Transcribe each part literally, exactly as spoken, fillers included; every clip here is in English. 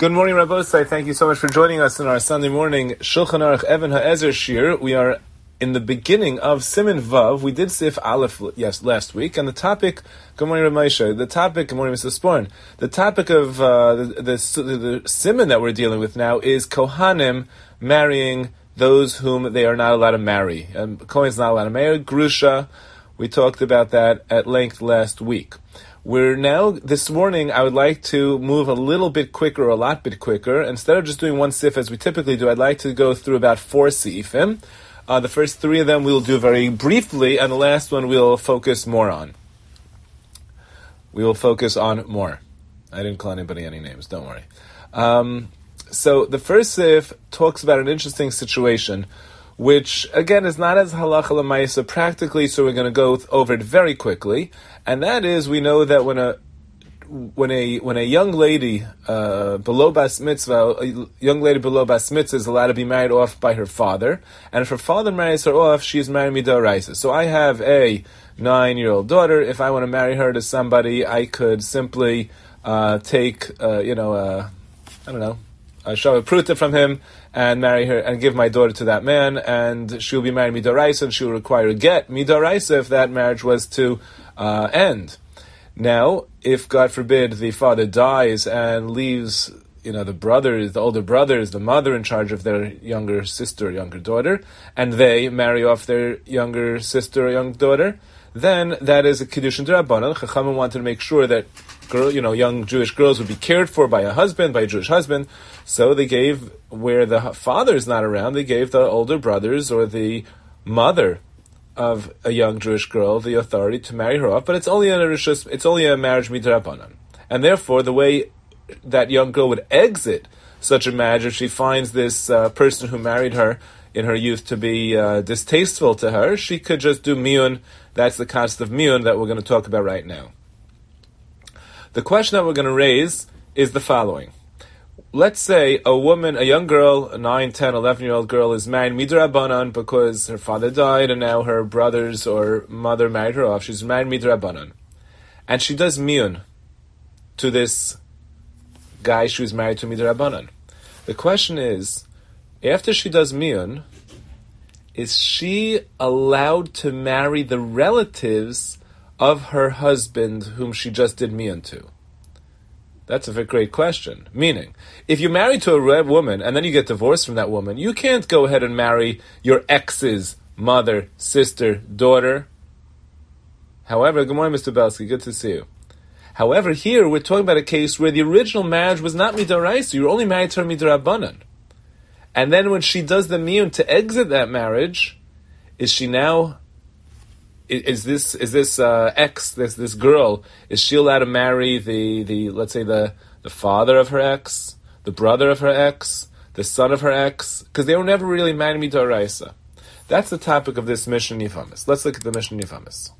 Good morning, Rabbosai. Thank you so much for joining us in our Sunday morning Shulchan Aruch Even HaEzer Shir. We are in the beginning of Siman Vav. We did Sif Aleph yes last week, and the topic. Good morning, Rav Moshe. The topic. Good morning, Mister Sporn. The topic of uh, the, the, the the Siman that we're dealing with now is Kohanim marrying those whom they are not allowed to marry. Um, Kohen's not allowed to marry. Grusha. We talked about that at length last week. We're now, this morning, I would like to move a little bit quicker, or a lot bit quicker. Instead of just doing one sif as we typically do, I'd like to go through about four sifim. Uh, the first three of them we'll do very briefly, and the last one we'll focus more on. We will focus on more. I didn't call anybody any names, don't worry. Um, so the first sif talks about an interesting situation, which, again, is not as halacha l'maisa practically, so we're going to go over it very quickly. And that is, we know that when a when a when a young lady uh, below bas mitzvah, a young lady below bas mitzvah is allowed to be married off by her father, and if her father marries her off, she is married midoraisa. So I have a nine-year-old daughter. If I want to marry her to somebody, I could simply uh, take, uh, you know, uh, I don't know, a shava pruta from him and marry her and give my daughter to that man, and she'll be married midoraisa, and she'll require a get midoraisa if that marriage was to uh, end. Now, if God forbid the father dies and leaves, you know, the brothers, the older brothers, the mother in charge of their younger sister or younger daughter, and they marry off their younger sister or young daughter, then that is a kiddushin d'Rabbanan. Chachamim wanted to make sure that girl, you know, young Jewish girls would be cared for by a husband, by a Jewish husband. So they gave, where the father is not around, they gave the older brothers or the mother of a young Jewish girl the authority to marry her off. But it's only a rishus, it's only a marriage midrabanan, and therefore the way that young girl would exit such a marriage if she finds this uh, person who married her in her youth to be uh, distasteful to her, she could just do miyun. That's the concept of miyun that we're going to talk about right now. The question that we're going to raise is the following. Let's say a woman, a young girl, a nine, ten, eleven-year-old girl is married midrabanan because her father died and now her brothers or mother married her off. She's married midrabanan. And she does miyun to this guy she was married to midrabanan. The question is, after she does miyun, is she allowed to marry the relatives of her husband whom she just did miyun to? That's a very great question. Meaning, if you're married to a woman and then you get divorced from that woman, you can't go ahead and marry your ex's mother, sister, daughter. However, good morning, Mister Belsky, good to see you. However, here we're talking about a case where the original marriage was not midoraisa, you were only married to her midrabanan. And then when she does the miyun to exit that marriage, is she now... Is this is this uh, ex this this girl, is she allowed to marry the, the let's say the, the father of her ex, the brother of her ex, the son of her ex? Because they were never really married midoraisa. That's the topic of this Mishnah Nifamis. Let's look at the Mishnah Nifamis.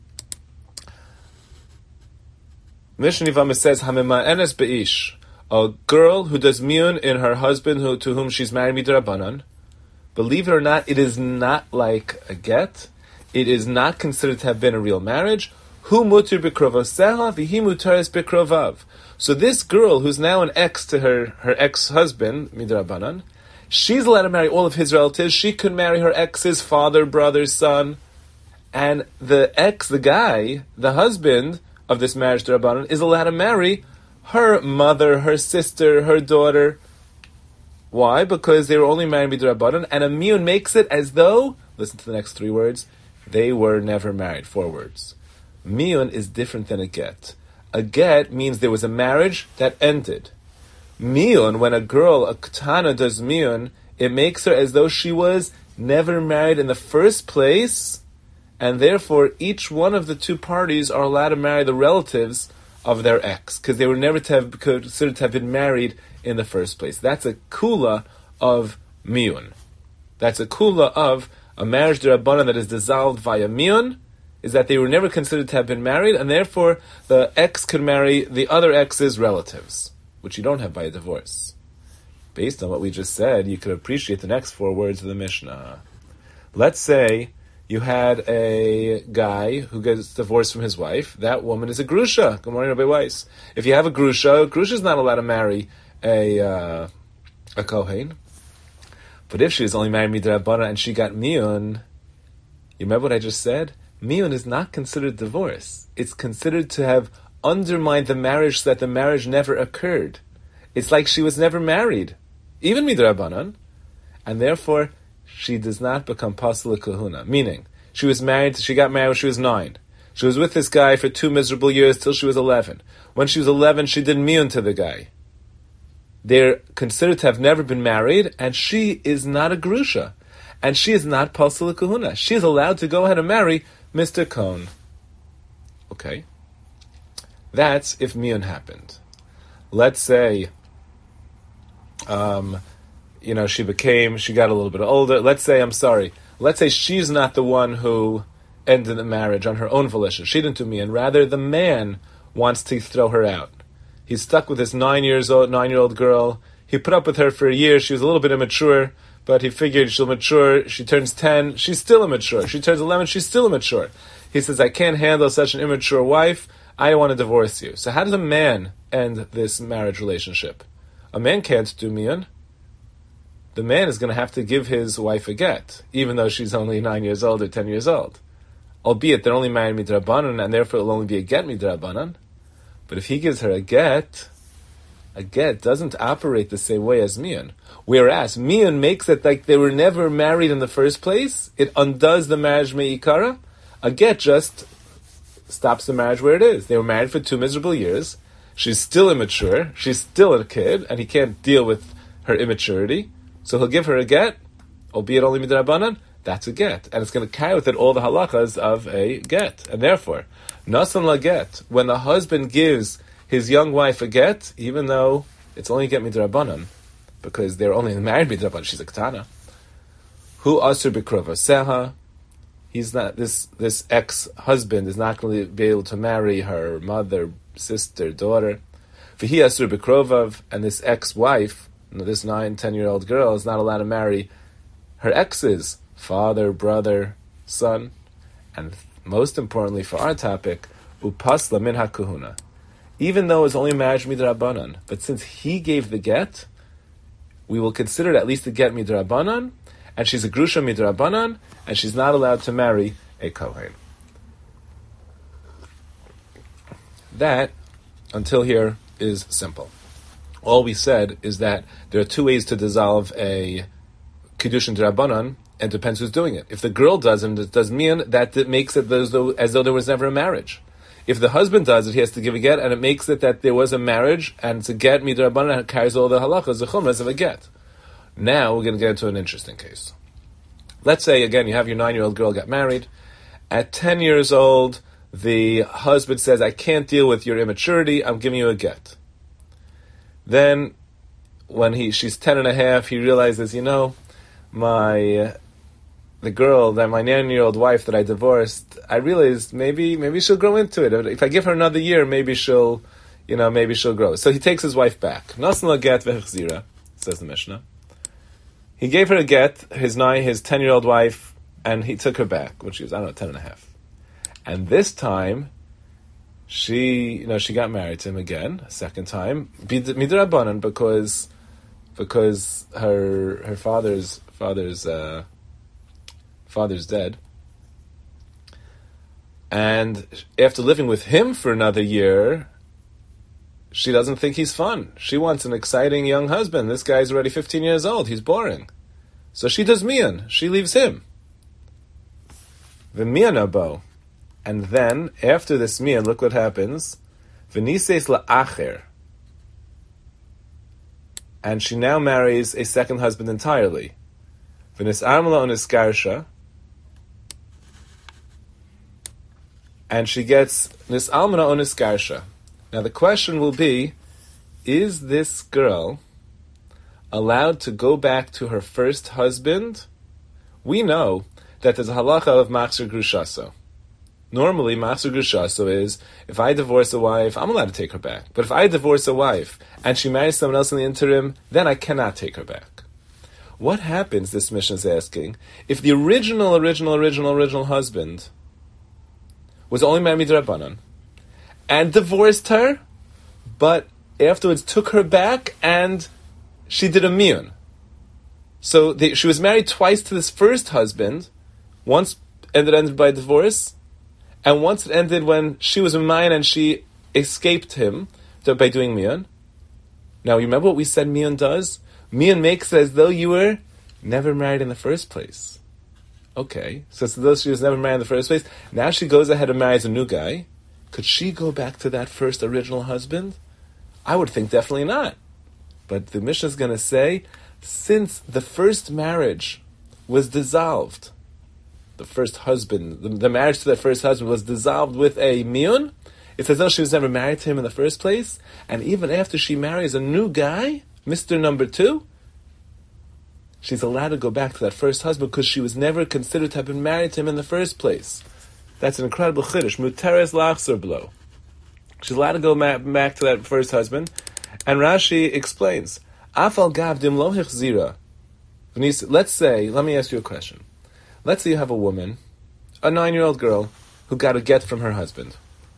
Mishnah Nifamis says Hamima enes beish, a girl who does miyun in her husband who, to whom she's married midrabanan. Believe it or not, it is not like a get. It is not considered to have been a real marriage. Hu mutir b'krovaseha v'hi mutaris b'krovav. So this girl, who's now an ex to her, her ex-husband, midrabanan, she's allowed to marry all of his relatives. She could marry her ex's father, brother, son. And the ex, the guy, the husband of this marriage midrabanan, is allowed to marry her mother, her sister, her daughter. Why? Because they were only married midrabanan, and a miyun makes it as though, listen to the next three words, they were never married. Four words. Miyun is different than a get. A get means there was a marriage that ended. Miyun, when a girl, a katana, does miyun, it makes her as though she was never married in the first place, and therefore each one of the two parties are allowed to marry the relatives of their ex, because they were never to have considered to have been married in the first place. That's a kula of miyun. That's a kula of a marriage d'Rabbanan that is dissolved via miyun, is that they were never considered to have been married, and therefore the ex could marry the other ex's relatives, which you don't have by a divorce. Based on what we just said, you could appreciate the next four words of the Mishnah. Let's say you had a guy who gets divorced from his wife. That woman is a grusha. Good morning, Rabbi Weiss. If you have a grusha, grusha is not allowed to marry a uh, a Kohen. But if she was only married midrabanan and she got miyun, you remember what I just said? Miyun is not considered divorce. It's considered to have undermined the marriage so that the marriage never occurred. It's like she was never married, even midrabanan, and therefore she does not become pasula kahuna. Meaning, she was married. She got married when she was nine. She was with this guy for two miserable years till she was eleven. When she was eleven, she did miyun to the guy. They're considered to have never been married, and she is not a grusha, and she is not pasula kahuna. She is allowed to go ahead and marry Mister Cohn. Okay, that's if miyun happened. Let's say, um, you know, she became, she got a little bit older. Let's say, I'm sorry. Let's say she's not the one who ended the marriage on her own volition. She didn't do miyun. Rather, the man wants to throw her out. He's stuck with this nine years old, nine-year-old girl. He put up with her for a year. She was a little bit immature, but he figured she'll mature. She turns ten. She's still immature. She turns eleven. She's still immature. He says, I can't handle such an immature wife. I want to divorce you. So how does a man end this marriage relationship? A man can't do miyun. The man is going to have to give his wife a get, even though she's only nine years old or ten years old. Albeit they're only married midrabanan, and therefore it'll only be a get midrabanan. But if he gives her a get, a get doesn't operate the same way as miyun. Whereas miyun makes it like they were never married in the first place. It undoes the marriage me'ikara. A get just stops the marriage where it is. They were married for two miserable years. She's still immature. She's still a kid, and he can't deal with her immaturity. So he'll give her a get, albeit only midrabanan. That's a get, and it's going to carry with it all the halachas of a get, and therefore, nasan la get, when the husband gives his young wife a get, even though it's only a get midrabanan, because they're only married midrabanan, she's a katana. Hu asur bikrova seha. He's not this this ex-husband is not going to be able to marry her mother, sister, daughter. V'hi asur bikrovav, and this ex-wife, this nine, ten-year-old girl, is not allowed to marry her exes. Father, brother, son, and most importantly for our topic, upasla min hakuhuna. Even though it's only marriage midrabanan, but since he gave the get, we will consider it at least the get midrabanan, and she's a grusha midrabanan, and she's not allowed to marry a kohen. That, until here, is simple. All we said is that there are two ways to dissolve a kiddushin drabanan. It depends who's doing it. If the girl does and it does miyun, that makes it as though, as though there was never a marriage. If the husband does it, he has to give a get, and it makes it that there was a marriage, and it's a get midrabanan, and it carries all the halachas, the chumras of a get. Now we're going to get into an interesting case. Let's say, again, you have your nine-year-old girl got married. At ten years old, the husband says, I can't deal with your immaturity, I'm giving you a get. Then, when he she's ten and a half, he realizes, you know, my... the girl, that my nine-year-old wife that I divorced, I realized maybe maybe she'll grow into it. If I give her another year, maybe she'll, you know, maybe she'll grow. So he takes his wife back. Nasan la get v'chzira, says the Mishnah. He gave her a get, his nine, his ten-year-old wife, and he took her back when she was, I don't know, ten and a half. And this time, she, you know, she got married to him again, a second time, midrabanan, because because her her father's father's. Uh, Father's dead. And after living with him for another year, she doesn't think he's fun. She wants an exciting young husband. This guy's already fifteen years old. He's boring. So she does miyun. She leaves him. V'miyun abo. And then, after this miyun, look what happens. V'nises la'acher. And she now marries a second husband entirely. V'nis armala uniskarsha. And she gets nis almana uniskarsha. Now the question will be, is this girl allowed to go back to her first husband? We know that there's a halacha of machzor grushaso. Normally, machzor grushaso is, if I divorce a wife, I'm allowed to take her back. But if I divorce a wife and she marries someone else in the interim, then I cannot take her back. What happens, this Mishnah is asking, if the original, original, original, original husband was only married midrabanan and divorced her, but afterwards took her back and she did a miyun. So they, she was married twice to this first husband. Once ended ended by divorce, and once it ended when she was a mine and she escaped him by doing miyun. Now, you remember what we said miyun does? Miyun makes it as though you were never married in the first place. Okay, so it's as though she was never married in the first place. Now she goes ahead and marries a new guy. Could she go back to that first original husband? I would think definitely not. But the Mishnah is going to say, since the first marriage was dissolved, the first husband, the, the marriage to that first husband was dissolved with a miyun, it's as though she was never married to him in the first place, and even after she marries a new guy, Mister Number Two, she's allowed to go back to that first husband because she was never considered to have been married to him in the first place. That's an incredible chiddush. Muteres lachzor blo. She's allowed to go ma- back to that first husband. And Rashi explains, Afal gavdim lo hechzira. Let's say, let me ask you a question. Let's say you have a woman, a nine-year-old girl, who got a get from her husband.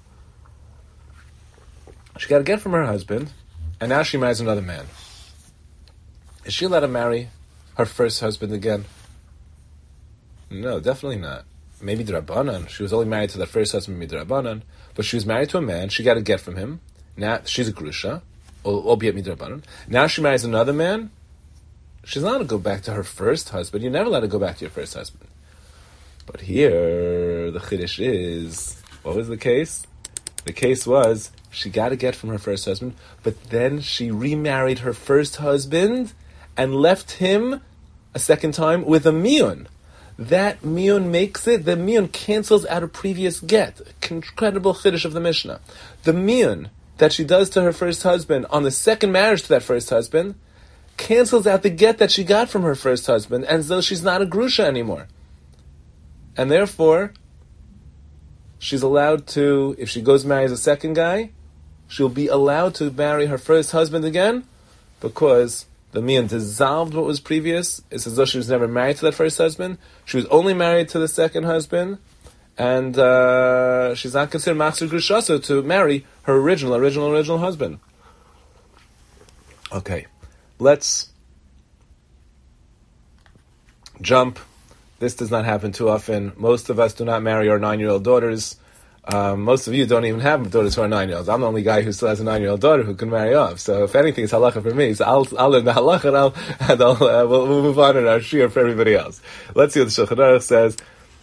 She got a get from her husband, and now she marries another man. Is she allowed to marry her first husband again? No, definitely not. Maybe D'Rabbanan. She was only married to the first husband, maybe D'Rabbanan. But she was married to a man. She got a get from him. Now she's a grusha, albeit D'Rabbanan. Now she marries another man. She's not allowed to go back to her first husband. You're never allowed to go back to your first husband. But here, the chiddush is, what was the case? The case was, she got a get from her first husband, but then she remarried her first husband and left him a second time with a miyun. That miyun makes it, the miyun cancels out a previous get. Incredible chiddush of the Mishnah. The miyun that she does to her first husband on the second marriage to that first husband cancels out the get that she got from her first husband, as though she's not a grusha anymore. And therefore, she's allowed to, if she goes marries a second guy, she'll be allowed to marry her first husband again, because the miyun dissolved what was previous. It's as though she was never married to that first husband. She was only married to the second husband, and uh, she's not considered machzir grushaso to marry her original, original, original husband. Okay, let's jump. This does not happen too often. Most of us do not marry our nine-year-old daughters. Um, most of you don't even have daughters who are nine-year-olds. I'm the only guy who still has a nine-year-old daughter who can marry off. So if anything, it's halacha for me. So I'll, I'll learn the halacha and, I'll, and I'll, uh, we'll, we'll move on in our shir for everybody else. Let's see what the Shulchan Aruch says.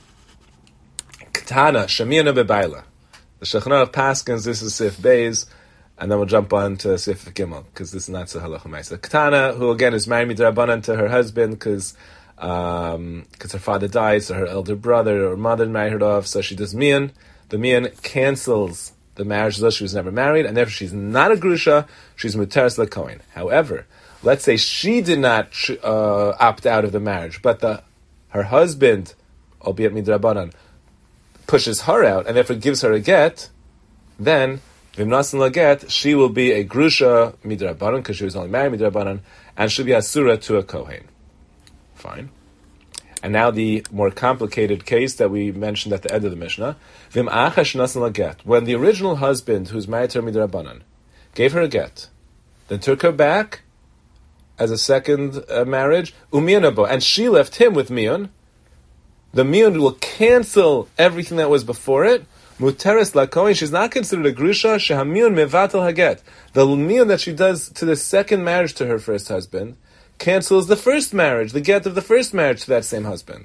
Ketana, Shemina bebaila. The Shulchan Aruch paskins, this is Sif Beis, and then we'll jump on to Sif Gimel, because this is not so halacha ma'isa. Ketana, who again is married midrabanan to her husband, because um, cause her father died, so her elder brother or mother married her off, so she does miyun. The miyun cancels the marriage as though she was never married, and therefore she's not a grusha, she's muteres l'kohen. However, let's say she did not uh, opt out of the marriage, but the her husband, albeit midrabanan, pushes her out, and therefore gives her a get, then, v'imnasin laget, she will be a grusha midrabanan, because she was only married midrabanan, and she'll be asura to a kohen. Fine. And now the more complicated case that we mentioned at the end of the Mishnah. Vim achash nasan laget. When the original husband, who's married to her midrabanan, gave her a get, then took her back as a second uh, marriage, umiyonabo, and she left him with miyun, the miyun will cancel everything that was before it. Muteres lakoin, she's not considered a grusha, shehamiyun mevatel haget. The miyun that she does to the second marriage to her first husband cancels the first marriage, the get of the first marriage to that same husband.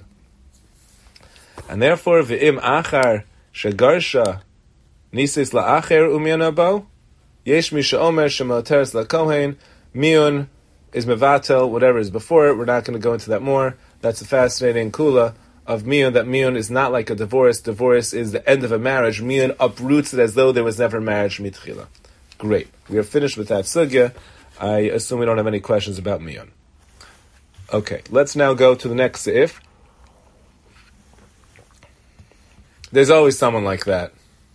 And therefore, v'im achar shegarsha nisis la'acher umiyonabo, yesh mi she'omer shemoteres lakohen, miyun is mevatel, whatever is before it. We're not going to go into that more. That's a fascinating kula of miyun, that miyun is not like a divorce. Divorce is the end of a marriage. Miyun uproots it as though there was never marriage mitchila. Great. We are finished with that sugya. I assume we don't have any questions about miyun. Okay, let's now go to the next seif. There's always someone like that.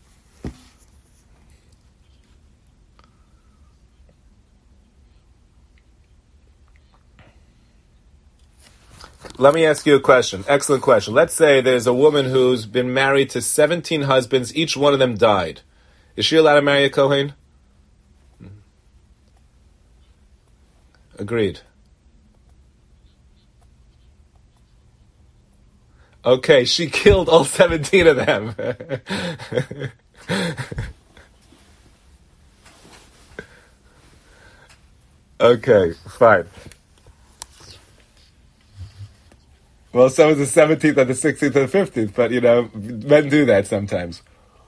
Let me ask you a question. Excellent question. Let's say there's a woman who's been married to seventeen husbands. Each one of them died. Is she allowed to marry a Kohen? Agreed. Okay, she killed all seventeen of them. Okay, fine. Well, so is the seventeenth and the sixteenth and the fifteenth, but you know, men do that sometimes.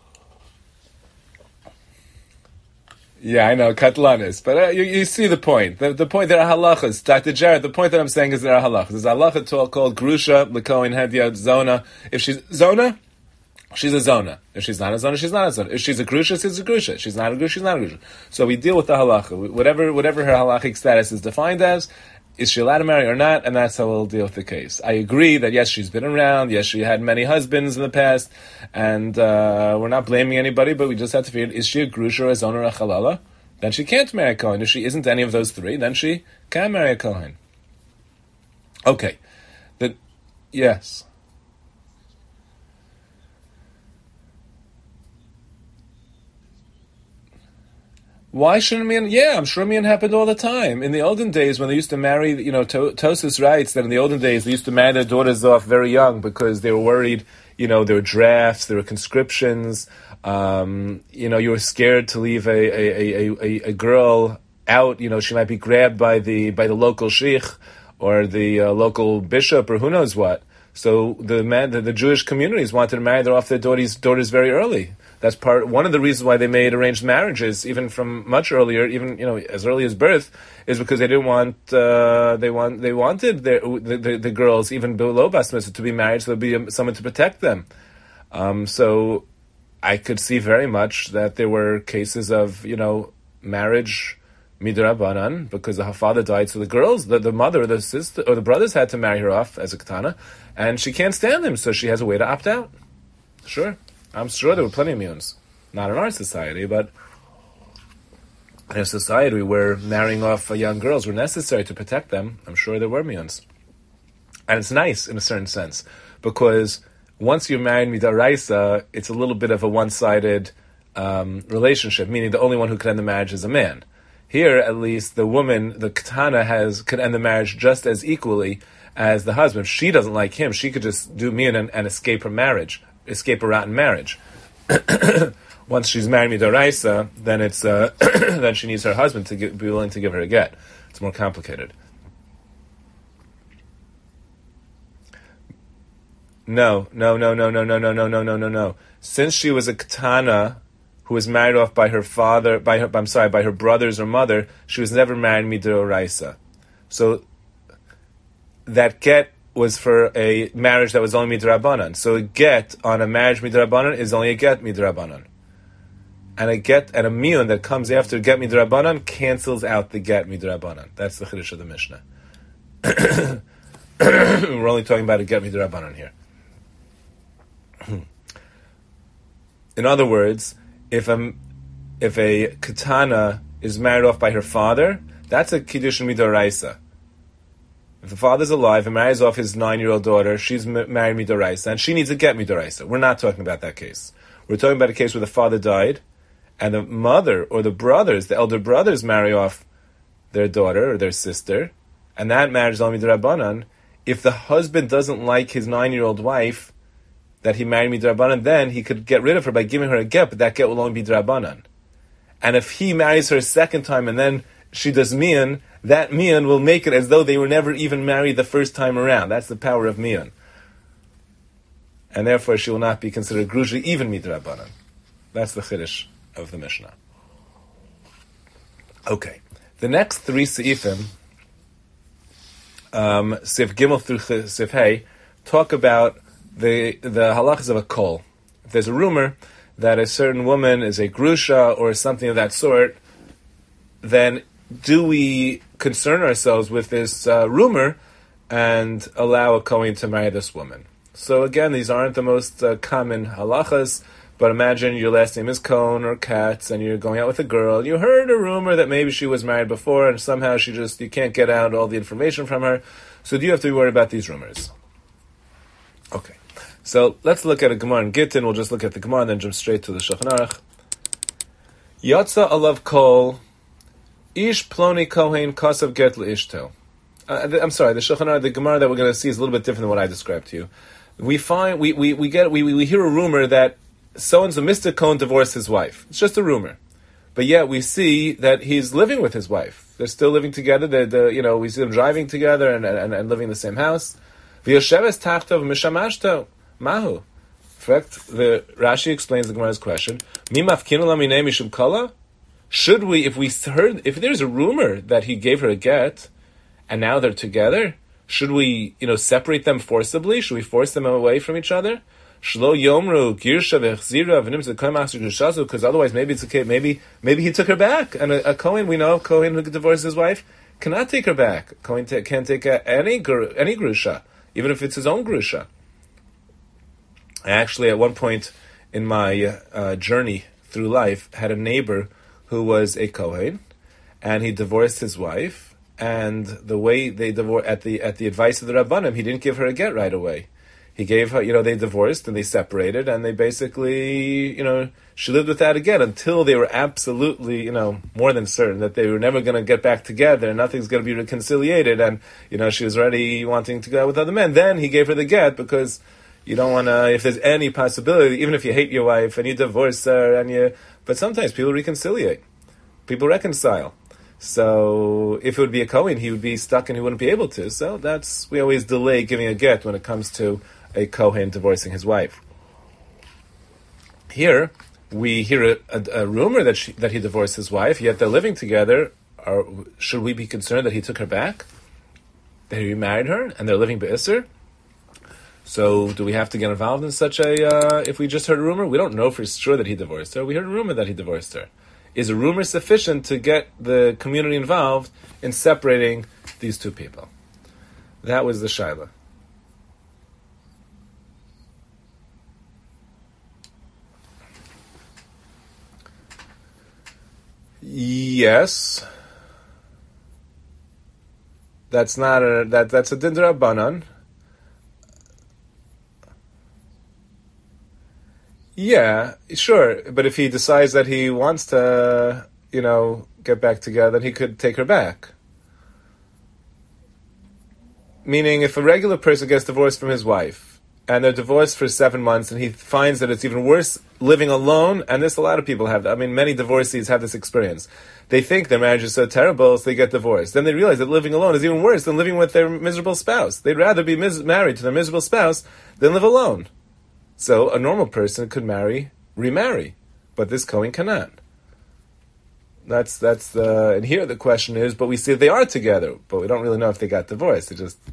Yeah, I know, katlanis, but uh, you, you see the point. The, the point, there are halachas. Doctor Jared, the point that I'm saying is there are halachas. There's a halacha to- called grusha, lekoin, hedyot, zona. If she's zona, she's a zona. If she's not a zona, she's not a zona. If she's a grusha, she's a grusha. If she's not a grusha, she's not a grusha. So we deal with the halacha. Whatever, whatever her halachic status is defined as, is she allowed to marry or not? And that's how we'll deal with the case. I agree that yes, she's been around. Yes, she had many husbands in the past, and uh, we're not blaming anybody. But we just have to figure: is she a grusha or a zona or a halala? Then she can't marry a kohen. If she isn't any of those three, then she can marry a kohen. Okay, the yes. Why shouldn't Mian? Yeah, I'm sure Mian happened all the time. In the olden days, when they used to marry, you know, to, Tosus writes that in the olden days, they used to marry their daughters off very young because they were worried, you know, there were drafts, there were conscriptions, um, you know, you were scared to leave a, a, a, a, a girl out, you know, she might be grabbed by the, by the local sheikh or the uh, local bishop or who knows what. So the man, the, the Jewish communities wanted to marry their off their daughters, daughters very early. That's part one of the reasons why they made arranged marriages, even from much earlier, even you know as early as birth, is because they didn't want uh, they want they wanted their, the, the the girls even below bas mitzvah to be married, so there'd be um, someone to protect them. Um, so I could see very much that there were cases of you know marriage midrabanan because her father died, so the girls, the, the mother, the sister, or the brothers had to marry her off as a katana, and she can't stand him, so she has a way to opt out. Sure. I'm sure there were plenty of muons. Not in our society, but in a society where marrying off young girls were necessary to protect them, I'm sure there were muons. And it's nice in a certain sense, because once you're married midaraisa, it's a little bit of a one-sided um, relationship, meaning the only one who can end the marriage is a man. Here, at least, the woman, the katana, has can end the marriage just as equally as the husband. If she doesn't like him, she could just do mion and, and escape her marriage. Escape a rotten marriage. Once she's married midaraisa, then it's uh, then she needs her husband to give, be willing to give her a get. It's more complicated. No, no, no, no, no, no, no, no, no, no, no, no. Since she was a katana who was married off by her father, by her, I'm sorry, by her brothers or mother, she was never married midaraisa. So that get was for a marriage that was only midrabanan. So a get on a marriage midrabanan is only a get midrabanan. And a get and a miun that comes after get midrabanan cancels out the get midrabanan. That's the chiddush of the Mishnah. We're only talking about a get midrabanan here. In other words, if a, if a katana is married off by her father, that's a kiddush midaraisa. If the father's alive and marries off his nine-year-old daughter, she's m- married midaraisa, and she needs a get midaraisa. We're not talking about that case. We're talking about a case where the father died, and the mother or the brothers, the elder brothers, marry off their daughter or their sister, and that marriage is only midrabanan. If the husband doesn't like his nine-year-old wife that he married midrabanan, then he could get rid of her by giving her a get, but that get will only be drabanan. And if he marries her a second time and then she does mian, that mian will make it as though they were never even married the first time around. That's the power of mian. And therefore she will not be considered grusha even midrabanan. That's the chiddush of the Mishnah. Okay. The next three seifim, um, Sif Gimel through Sif Hey, talk about the the halachas of a kol. If there's a rumor that a certain woman is a grusha or something of that sort, then do we concern ourselves with this uh, rumor and allow a kohen to marry this woman? So again, these aren't the most uh, common halachas, but imagine your last name is Cohn or Katz, and you're going out with a girl. You heard a rumor that maybe she was married before, and somehow she just, you can't get out all the information from her. So do you have to be worried about these rumors? Okay. So let's look at a Gemara in Gittin. We'll just look at the Gemara and then jump straight to the Shulchan Aruch. Yatsa alav kol Ish Ploni Kohen Kosav Get Ishto. Uh, I'm sorry, the Shulchan Aruch, the Gemara that we're going to see is a little bit different than what I described to you. We find we, we, we get we, we hear a rumor that so and so Mister Cohen divorced his wife. It's just a rumor, but yet we see that he's living with his wife. They're still living together. They're, they're, you know, we see them driving together and, and, and living in the same house. V'yosheves tachtov mishamashto mahu. In fact, the Rashi explains the Gemara's question. Mi mafkinu laminei mishum kala? Should we, if we heard, if there's a rumor that he gave her a get, and now they're together, should we, you know, separate them forcibly? Should we force them away from each other? Shlo yomru girsha v'chzira v'nim zekayim asher gushazu, because otherwise maybe it's okay. Maybe maybe he took her back, and a, a Kohen, we know Kohen who divorces his wife cannot take her back. Kohen t- can't take a, any gru- any grusha, even if it's his own grusha. I actually, at one point in my uh, journey through life, had a neighbor who was a Kohen, and he divorced his wife. And the way they divorced, at the at the advice of the Rabbanim, he didn't give her a get right away. He gave her, you know, they divorced and they separated, and they basically, you know, she lived with that again until they were absolutely, you know, more than certain that they were never going to get back together, and nothing's going to be reconciliated, and, you know, she was already wanting to go out with other men. Then he gave her the get, because you don't want to, if there's any possibility, even if you hate your wife and you divorce her, and you, but sometimes people reconciliate. People reconcile. So if it would be a Kohen, he would be stuck and he wouldn't be able to. So that's, we always delay giving a get when it comes to a Kohen divorcing his wife. Here, we hear a, a, a rumor that she, that he divorced his wife, yet they're living together. Are, should we be concerned that he took her back? That he remarried her and they're living be'isr? So do we have to get involved in such a, uh, if we just heard a rumor? We don't know for sure that he divorced her. We heard a rumor that he divorced her. Is a rumor sufficient to get the community involved in separating these two people? That was the shaila. Yes. That's not a, that, that's a din d'Rabbanan. Yeah, sure. But if he decides that he wants to, you know, get back together, then he could take her back. Meaning, if a regular person gets divorced from his wife, and they're divorced for seven months, and he finds that it's even worse living alone, and this a lot of people have that. I mean, many divorcees have this experience. They think their marriage is so terrible, so they get divorced. Then they realize that living alone is even worse than living with their miserable spouse. They'd rather be mis- married to their miserable spouse than live alone. So a normal person could marry, remarry, but this Kohen cannot. That's that's the, and here the question is, but we see they are together, but we don't really know if they got divorced. They just.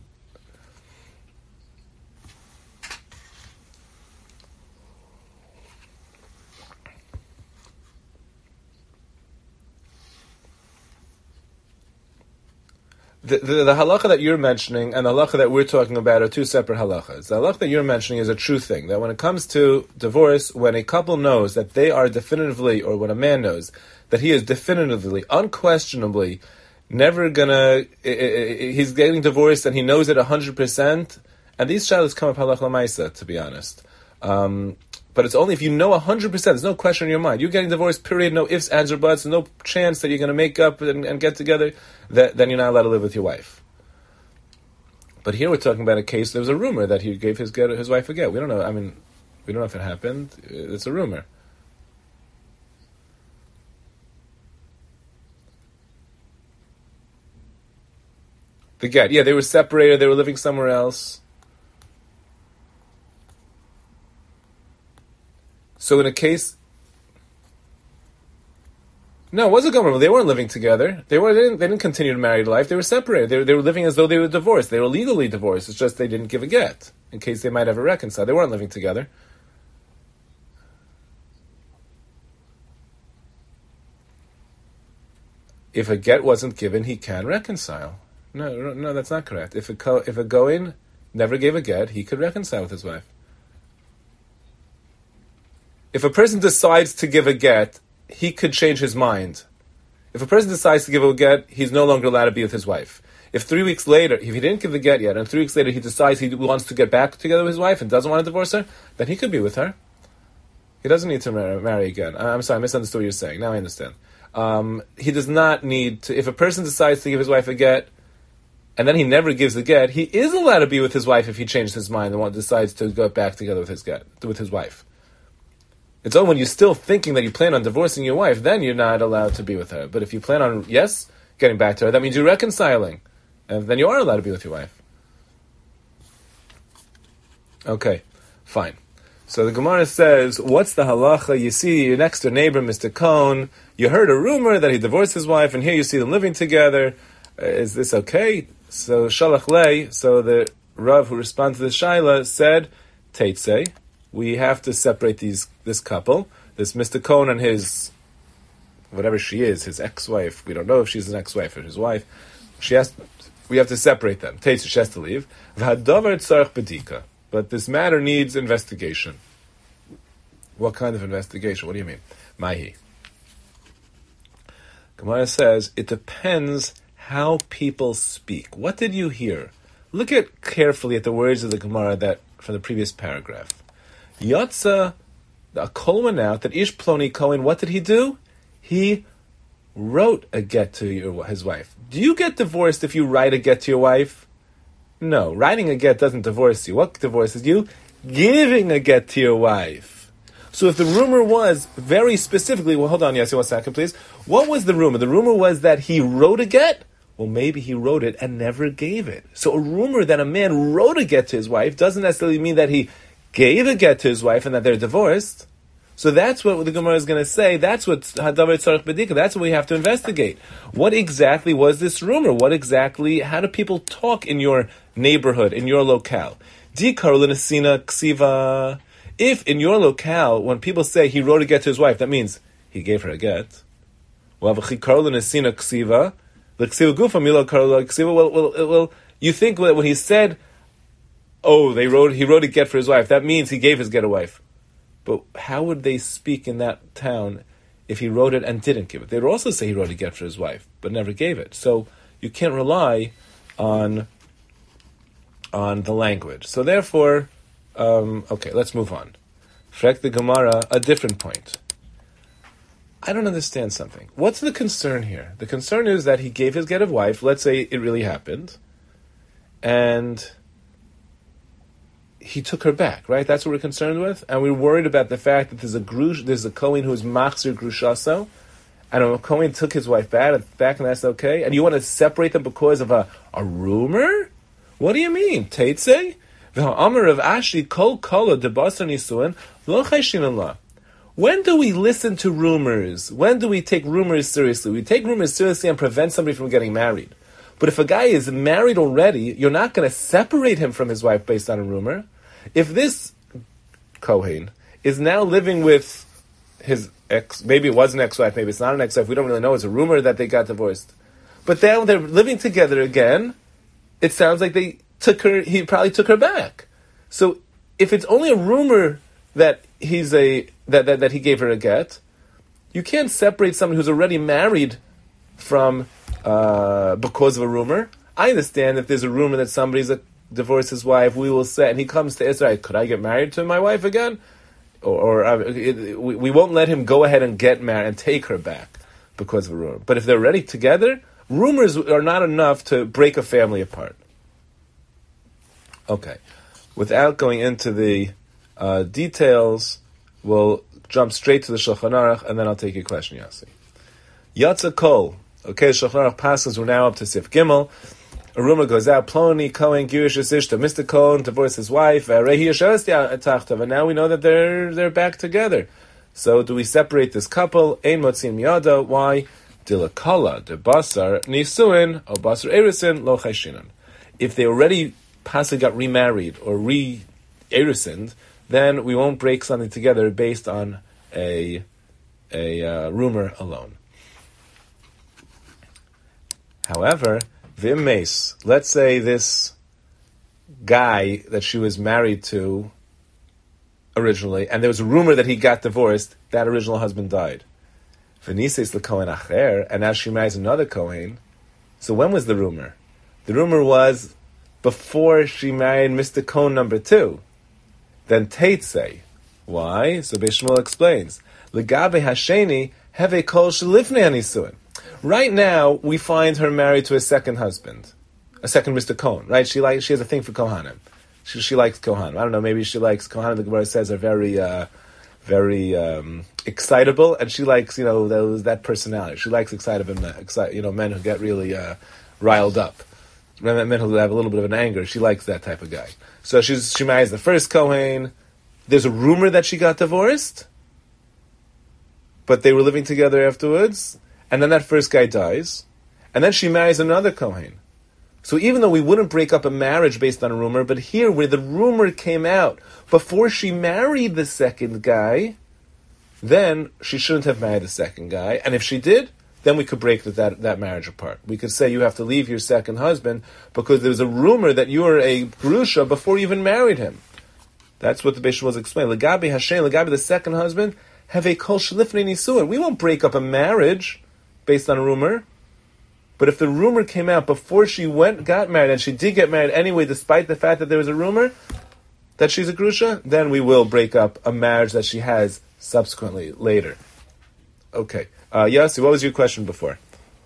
The, the, the halacha that you're mentioning and the halacha that we're talking about are two separate halachas. The halacha that you're mentioning is a true thing, that when it comes to divorce, when a couple knows that they are definitively, or when a man knows that he is definitively, unquestionably, never gonna, he's getting divorced and he knows it one hundred percent, and these shalos come up halacha l'maisa, to be honest. Um, but it's only if you know one hundred percent, there's no question in your mind. You're getting divorced, period, no ifs, ands, or buts, no chance that you're going to make up and, and get together, that, then you're not allowed to live with your wife. But here we're talking about a case, there was a rumor that he gave his get, his wife a get. We don't know, I mean, we don't know if it happened. It's a rumor. The get, yeah, they were separated, they were living somewhere else. So in a case, no, it wasn't government. They weren't living together. They were. They didn't, they didn't continue to married life. They were separated. They were, they were living as though they were divorced. They were legally divorced. It's just they didn't give a get in case they might ever reconcile. They weren't living together. If a get wasn't given, he can reconcile. No, no, that's not correct. If a co- if a goin never gave a get, he could reconcile with his wife. If a person decides to give a get, he could change his mind. If a person decides to give a get, he's no longer allowed to be with his wife. If three weeks later, if he didn't give the get yet, and three weeks later he decides he wants to get back together with his wife and doesn't want to divorce her, then he could be with her. He doesn't need to marry, marry again. I'm sorry, I misunderstood what you're saying. Now I understand. Um, he does not need to, if a person decides to give his wife a get, and then he never gives the get, he is allowed to be with his wife if he changes his mind and decides to go back together with his get, with his wife. It's only when you're still thinking that you plan on divorcing your wife, then you're not allowed to be with her. But if you plan on, yes, getting back to her, that means you're reconciling. And then you are allowed to be with your wife. Okay, fine. So the Gemara says, what's the halacha? You see your next door neighbor, Mister Cohn, you heard a rumor that he divorced his wife, and here you see them living together. Uh, is this okay? So Shalach Lei, so the Rav who responded to the Shaila said, Teitzei, we have to separate these this couple, this Mister Cohn and his, whatever she is, his ex-wife. We don't know if she's an ex-wife or his wife. She has, we have to separate them. Teitzei, she has to leave. V'hadavar tzarech bedika. But this matter needs investigation. What kind of investigation? What do you mean? Mahi. Gemara says, it depends how people speak. What did you hear? Look at carefully at the words of the Gemara that from the previous paragraph. Yatsa, a kol went out that Ish Ploni Cohen, what did he do? He wrote a get to your, his wife. Do you get divorced if you write a get to your wife? No, writing a get doesn't divorce you. What divorces you? Giving a get to your wife. So if the rumor was very specifically, well, hold on, yes, one second, please. What was the rumor? The rumor was that he wrote a get? Well, maybe he wrote it and never gave it. So a rumor that a man wrote a get to his wife doesn't necessarily mean that he gave a get to his wife and that they're divorced. So that's what the Gemara is going to say. That's what Hadavar Tzarech Bedika. That's what we have to investigate. What exactly was this rumor? What exactly? How do people talk in your neighborhood, in your locale? Di Karolina Sina Ksiva. If in your locale, when people say he wrote a get to his wife, that means he gave her a get. Well, Karolina Sina Ksiva. The Ksiva Gufa Mila Karolina Ksiva. Well, well, well, you think that when he said, "Oh, they wrote, he wrote a get for his wife," that means he gave his get a wife. But how would they speak in that town if he wrote it and didn't give it? They would also say he wrote a get for his wife, but never gave it. So you can't rely on on the language. So therefore, um, okay, let's move on. Frek the Gemara, a different point. I don't understand something. What's the concern here? The concern is that he gave his get of wife. Let's say it really happened, and he took her back, right? That's what we're concerned with, and we're worried about the fact that there's a grush, there's a Kohen who's machzir grushaso, and a Kohen took his wife back, back, and that's okay. And you want to separate them because of a, a rumor? What do you mean? Teitzei? V'ha'amar of Ashi kol kala debasar nisuin lo chayshin Allah. When do we listen to rumors? When do we take rumors seriously? We take rumors seriously and prevent somebody from getting married. But if a guy is married already, you're not going to separate him from his wife based on a rumor. If this Kohen is now living with his ex, maybe it was an ex-wife, maybe it's not an ex-wife, we don't really know, it's a rumor that they got divorced. But now they're living together again, it sounds like they took her, he probably took her back. So if it's only a rumor that he's a, that, that, that he gave her a get, you can't separate someone who's already married from Uh, because of a rumor. I understand if there's a rumor that somebody's a divorced his wife, we will say, and he comes to Israel, could I get married to my wife again? Or, or uh, it, we, we won't let him go ahead and get married and take her back because of a rumor. But if they're already together, rumors are not enough to break a family apart. Okay. Without going into the uh, details, we'll jump straight to the Shulchan Aruch, and then I'll take your question, Yossi. Yatsa Kol. Okay, Shulchan Aruch passes, we're now up to Sif Gimel. A rumor goes out, Ploni, Cohen, Girish, Ishta, Mister Cohen divorced his wife, and now we know that they're they're back together. So do we separate this couple? Ein motzin miyada. Why? Dilakala, de basar, nisuin, o basar erisin, lo chayshinan. If they already possibly got remarried or re-erisined, then we won't break something together based on a, a uh, rumor alone. However, Vim Mace, let's say this guy that she was married to originally, and there was a rumor that he got divorced, that original husband died. Venises the Kohen Acher, and now she marries another Kohen. So when was the rumor? The rumor was before she married Mister Cohen number two. Then Teitzei. Why? So Beis Shmuel explains. Legabe Hasheni Heve kol shelifnei hanisuin. Right now, we find her married to a second husband, a second Mister Cohen, right? She likes, she has a thing for Kohanim. She, she likes Kohanim. I don't know, maybe she likes Kohanim, the Gemara says, are very, uh, very, um, excitable, and she likes, you know, those, that personality. She likes excitable men, excite, you know, men who get really, uh, riled up. Men who have a little bit of an anger. She likes that type of guy. So she's, she marries the first Kohen. There's a rumor that she got divorced, but they were living together afterwards. And then that first guy dies, and then she marries another Kohen. So even though we wouldn't break up a marriage based on a rumor, but here where the rumor came out before she married the second guy, then she shouldn't have married the second guy. And if she did, then we could break that, that marriage apart. We could say you have to leave your second husband because there was a rumor that you were a grusha before you even married him. That's what the Beis was explaining. Legabi Hashem, Legabi the second husband, have a kol shlifnei nisuin. We won't break up a marriage based on a rumor. But if the rumor came out before she went, got married, and she did get married anyway, despite the fact that there was a rumor that she's a grusha, then we will break up a marriage that she has subsequently, later. Okay. Uh, Yossi, what was your question before?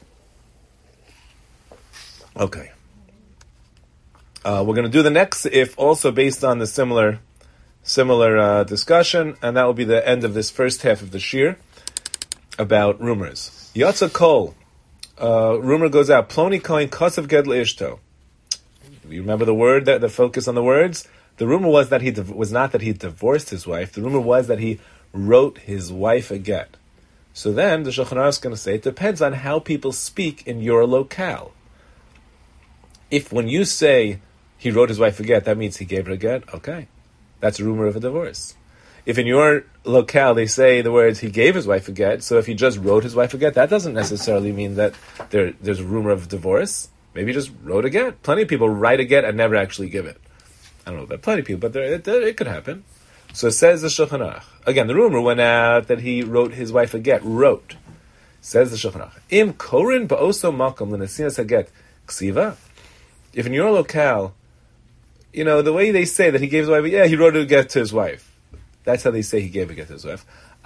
Okay. Uh, we're going to do the next if also based on the similar similar uh, discussion, and that will be the end of this first half of the shir about rumors. Yatsa Kol, uh, rumor goes out, Ploni Kohen Kasav Ged Leishto. You remember the word, that the focus on the words? The rumor was that he div- was not that he divorced his wife. The rumor was that he wrote his wife a get. So then the Shulchan Aruch is going to say it depends on how people speak in your locale. If when you say he wrote his wife a get, that means he gave her a get. Okay, that's a rumor of a divorce. If in your locale they say the words he gave his wife a get, so if he just wrote his wife a get, that doesn't necessarily mean that there, there's a rumor of divorce. Maybe he just wrote a get. Plenty of people write a get and never actually give it. I don't know about plenty of people, but there, it, it could happen. So it says the Shulchan Aruch. Again, the rumor went out that he wrote his wife a get. Wrote. Says the Shulchan Aruch. Im korin ba'oso makom l'nesinas haget ksiva. If in your locale, you know, the way they say that he gave his wife, yeah, he wrote a get to his wife. That's how they say he gave a get to his wife.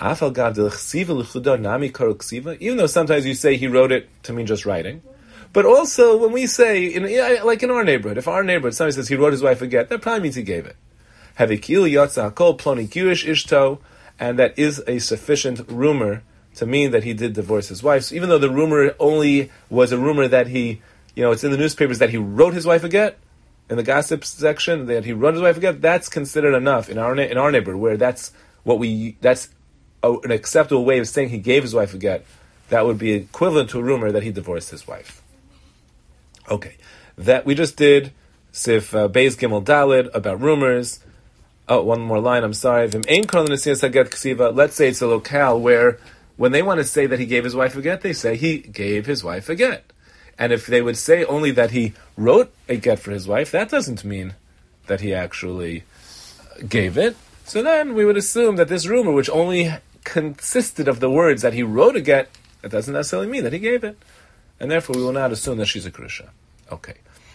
Even though sometimes you say he wrote it to mean just writing. But also, when we say, in, yeah, like in our neighborhood, if our neighborhood, somebody says he wrote his wife a get, that probably means he gave it. Havikil yatsa hakol ploni girish ishto, and that is a sufficient rumor to mean that he did divorce his wife. So even though the rumor only was a rumor that he, you know, it's in the newspapers that he wrote his wife a get, in the gossip section, that he wrote his wife a get, that's considered enough in our in our neighborhood, where that's what we, that's a, an acceptable way of saying he gave his wife a get. That would be equivalent to a rumor that he divorced his wife. Okay, that we just did Sif uh, Beis Gimel Dalid about rumors. Oh, one more line, I'm sorry. Let's say it's a locale where when they want to say that he gave his wife a get, they say he gave his wife a get. And if they would say only that he wrote a get for his wife, that doesn't mean that he actually gave it. So then we would assume that this rumor, which only consisted of the words that he wrote a get, that doesn't necessarily mean that he gave it. And therefore we will not assume that she's a grusha. Okay.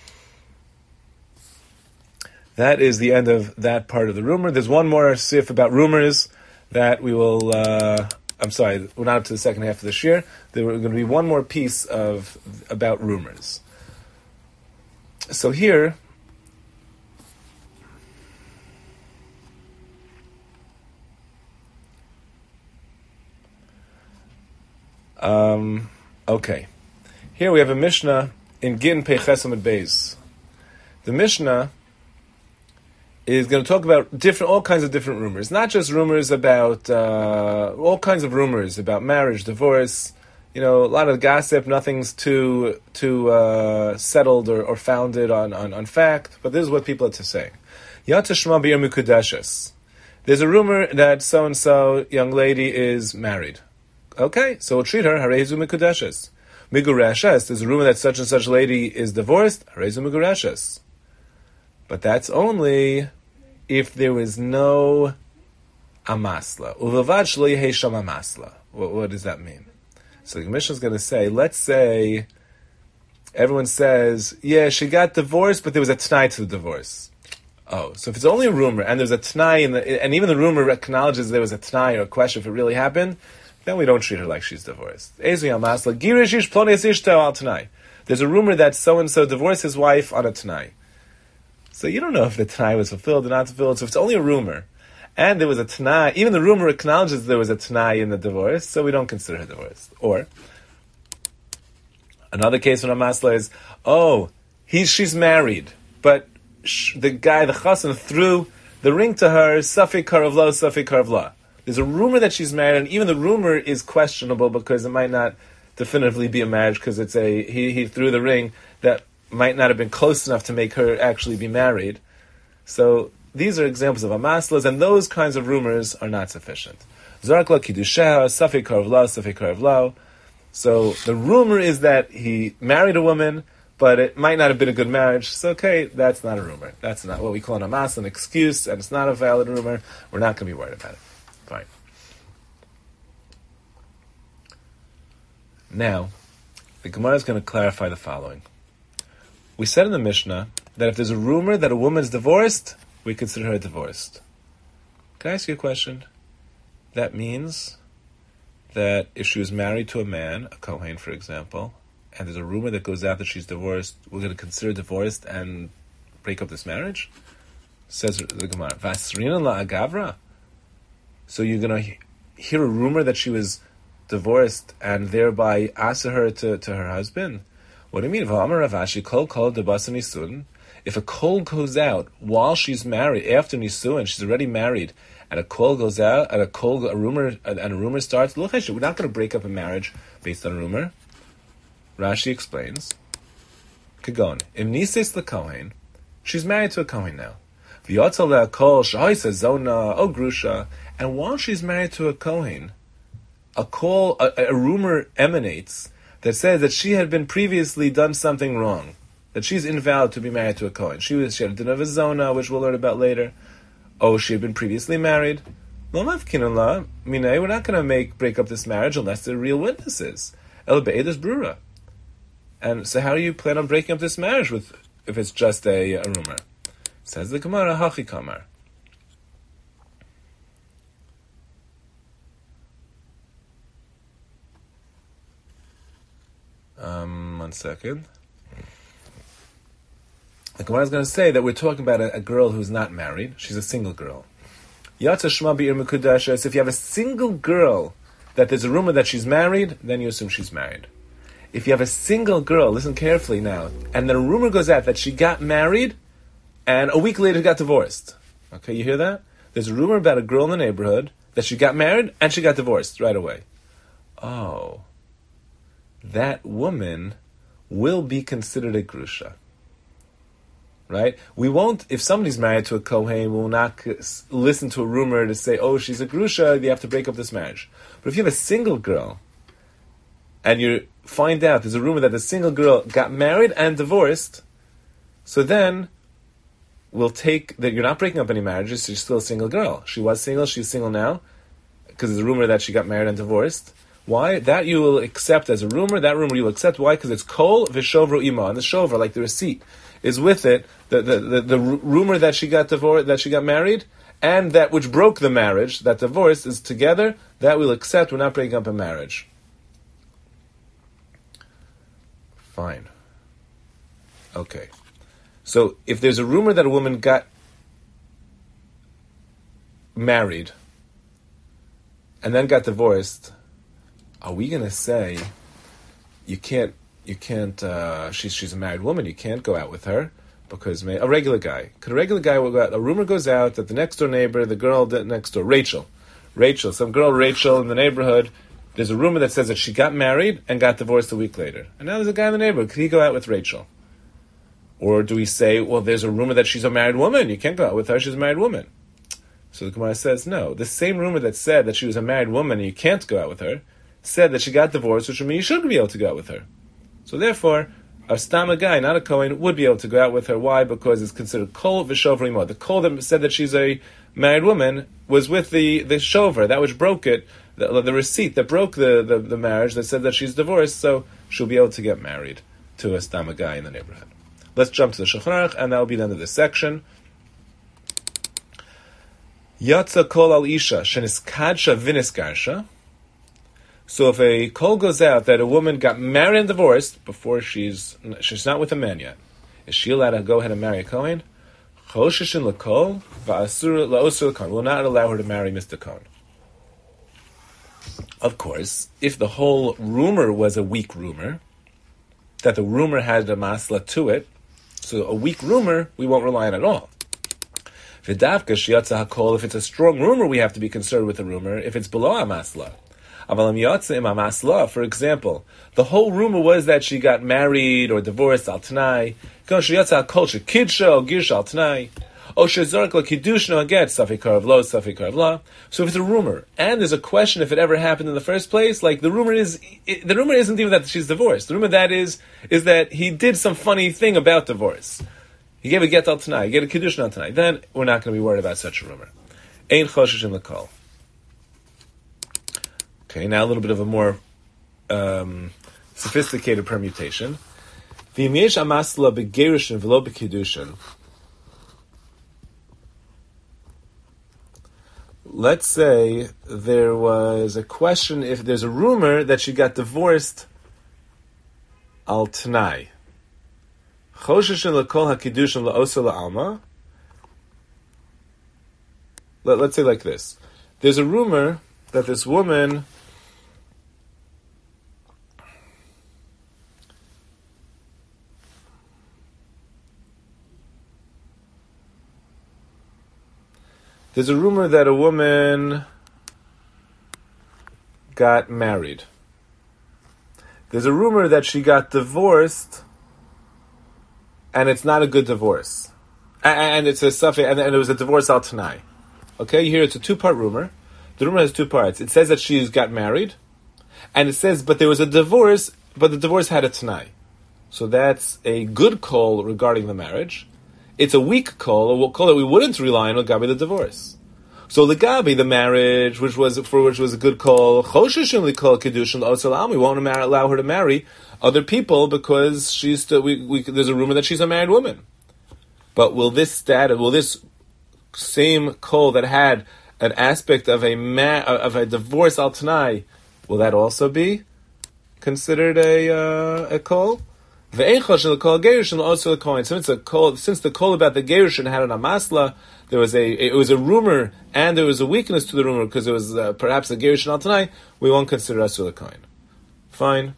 That is the end of that part of the rumor. There's one more sif about rumors that we will, uh, I'm sorry, we're not up to the second half of this year. There are going to be one more piece of about rumors. So here, um, okay. Here we have a Mishnah in Gin Peiches Amud Beis. The Mishnah is going to talk about different, all kinds of different rumors, not just rumors about uh, all kinds of rumors about marriage, divorce. You know, a lot of gossip. Nothing's too too uh, settled or, or founded on, on, on fact. But this is what people are to say. Yatashma b'yom mikudeshes. There's a rumor that so and so young lady is married. Okay, so we'll treat her harezu mikudeshes. Migureshes. There's a rumor that such and such lady is divorced. Harezu migureshes. But that's only if there was no amasla. Uvavad shlo yehi sham amasla. What, what does that mean? So the Mishnah is going to say, let's say everyone says, yeah, she got divorced, but there was a t'nai to the divorce. Oh, so if it's only a rumor, and there's a t'nai, in the, and even the rumor acknowledges there was a t'nai or a question if it really happened, then we don't treat her like she's divorced. There's a rumor that so-and-so divorced his wife on a Tanai. So you don't know if the Tanai was fulfilled or not fulfilled, so it's only a rumor. And there was a Tanai, even the rumor acknowledges there was a Tanai in the divorce, so we don't consider her divorced. Or, another case when a Masla is, oh, he's, she's married, but sh- the guy, the Chassan, threw the ring to her, Safik Karavla, Safik Karavla. There's a rumor that she's married, and even the rumor is questionable because it might not definitively be a marriage, because it's a, he, he threw the ring that might not have been close enough to make her actually be married. So, these are examples of amaslas, and those kinds of rumors are not sufficient. Zarakla Kiddusha, Safik Karavla, Safik Karavla. So the rumor is that he married a woman, but it might not have been a good marriage. So okay, that's not a rumor. That's not what we call an amas, an excuse, and it's not a valid rumor. We're not going to be worried about it. Fine. Now, the Gemara is going to clarify the following. We said in the Mishnah that if there's a rumor that a woman's divorced, we consider her divorced. Can I ask you a question? That means that if she was married to a man, a Kohen, for example, and there's a rumor that goes out that she's divorced, we're going to consider divorced and break up this marriage? Says the Gemara, Vasrina la agavra? So you're going to hear a rumor that she was divorced and thereby ask her to, to her husband? What do you mean? V'amar Ravashi kol kol debasa nisun. If a kol goes out while she's married, after Nisuin, she's already married, and a kol goes out, and a kol, a rumor, and a rumor starts, look, we're not going to break up a marriage based on a rumor. Rashi explains, Kagon, im nisis the Kohen, she's married to a Kohen now. V'yotzal le'akol shahoisa zona o grusha, and while she's married to a Kohen, a kol, a, a rumor emanates that says that she had been previously done something wrong, that she's invalid to be married to a Kohen. She was she had a din of a zona, which we'll learn about later. Oh, she had been previously married. Lo mavkinullah, minay, we're not going to make break up this marriage unless they're real witnesses. El be'edas brura. And so, how do you plan on breaking up this marriage with if it's just a, a rumor? Says the Gemara, hachi kamar. Um, one second. The Gemara is going to say that we're talking about a, a girl who's not married. She's a single girl. Yatsa shma bi'ir mekudesha. So if you have a single girl that there's a rumor that she's married, then you assume she's married. If you have a single girl, listen carefully now, and then a rumor goes out that she got married and a week later got divorced. Okay, you hear that? There's a rumor about a girl in the neighborhood that she got married and she got divorced right away. Oh, that woman will be considered a grusha. Right? We won't, if somebody's married to a Kohen, we will not listen to a rumor to say, oh, she's a grusha, you have to break up this marriage. But if you have a single girl, and you find out there's a rumor that the single girl got married and divorced, so then we'll take that you're not breaking up any marriages, she's still a single girl. She was single, she's single now, because there's a rumor that she got married and divorced. Why? That you will accept as a rumor, that rumor you will accept. Why? Because it's kol v'shovro ima, and the shover, like the receipt, is with it, the, the, the, the rumor that she got divorced, that she got married, and that which broke the marriage, that divorce, is together, that we'll accept, we're not breaking up a marriage. Fine. Okay. So, if there's a rumor that a woman got married, and then got divorced, are we going to say, you can't You can't. Uh, she's she's a married woman. You can't go out with her because may, a regular guy. Could a regular guy will go out? A rumor goes out that the next door neighbor, the girl next door, Rachel, Rachel, some girl Rachel in the neighborhood. There's a rumor that says that she got married and got divorced a week later, and now there's a guy in the neighborhood. Could he go out with Rachel? Or do we say, well, there's a rumor that she's a married woman. You can't go out with her. She's a married woman. So the Gemara says no. The same rumor that said that she was a married woman and you can't go out with her said that she got divorced, which would mean you should be able to go out with her. So therefore, a stama guy, not a Kohen, would be able to go out with her. Why? Because it's considered kol v'shover imo. The kol that said that she's a married woman was with the, the shover, that which broke it, the, the receipt that broke the, the, the marriage that said that she's divorced, so she'll be able to get married to a stama guy in the neighborhood. Let's jump to the Shulchan Aruch, and that'll be the end of this section. Yatsa kol al isha shenis kadsha vinis garsha. So if a call goes out that a woman got married and divorced before she's she's not with a man yet, is she allowed to go ahead and marry a Kohen? Choshishin l'kol va'asur la'osur l'kol. Will not allow her to marry Mister Kohen. Of course, if the whole rumor was a weak rumor, that the rumor had a masla to it, so a weak rumor, we won't rely on at all. V'davka shiyatza hakol, if it's a strong rumor, we have to be concerned with the rumor, if it's below a masla. Avalam yatza im masla, for example, the whole rumor was that she got married or divorced al tanai. Kon shiyatza hakol shekidsha o girsha al tanai. O shezark la kiddushno aget safik karav lo safik karav la. So if it's a rumor and there's a question if it ever happened in the first place, like the rumor is, it, the rumor isn't even that she's divorced. The rumor that is is that he did some funny thing about divorce. He gave a get al tanai, he gave a kiddushno al tanai. Then we're not going to be worried about such a rumor. Ein choshishin l'kol. Okay, now a little bit of a more um, sophisticated permutation. V'im yesh amasla begerushin v'lo bekiddushin. Let's say there was a question if there's a rumor that she got divorced al tanai. Choshishin l'kol hakiddushin la'osa la'alma. Let's say like this. There's a rumor that this woman There's a rumor that a woman got married. There's a rumor that she got divorced, and it's not a good divorce. And it's a suffix, and it was a divorce al tanai. Okay, here it's a two-part rumor. The rumor has two parts. It says that she's got married, and it says, but there was a divorce, but the divorce had a tanai. So that's a good call regarding the marriage. It's a weak call, a call that we wouldn't rely on Gabi the divorce. So the Gabi, the marriage, which was for which was a good call, Choshishin likol kiddushin l'osalam, we won't allow her to marry other people because she's still, we, we, there's a rumor that she's a married woman. But will this status, will this same call that had an aspect of a ma, of a divorce al tanai, will that also be considered a uh, a call? Since the call, since the call about the gerushin had an amasla, there was a it was a rumor and there was a weakness to the rumor because it was uh, perhaps a gerushin al tanai. We won't consider asul kohen. Fine.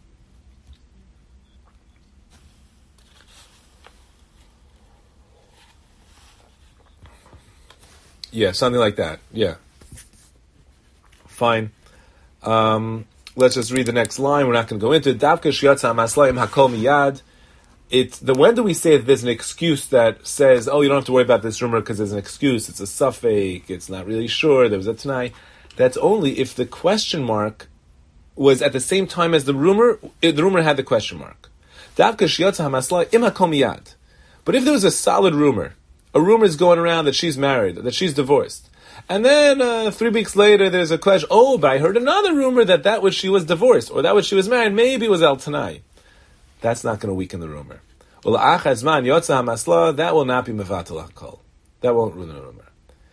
Yeah, something like that. Yeah. Fine. Um, let's just read the next line. We're not going to go into it. Davka shiyatza maslayim hakol miyad. It's the when do we say that there's an excuse that says, oh, you don't have to worry about this rumor because there's an excuse. It's a suffix. It's not really sure. There was a tanai. That's only if the question mark was at the same time as the rumor. The rumor had the question mark. Davka shiyatza maslayim hakol miyad. But if there was a solid rumor, a rumor is going around that she's married, that she's divorced. And then uh, three weeks later, there's a question, oh, but I heard another rumor that that which she was divorced, or that which she was married, maybe was al tanai. That's not going to weaken the rumor. Well, that will not be mevatel hakol. That won't ruin the rumor.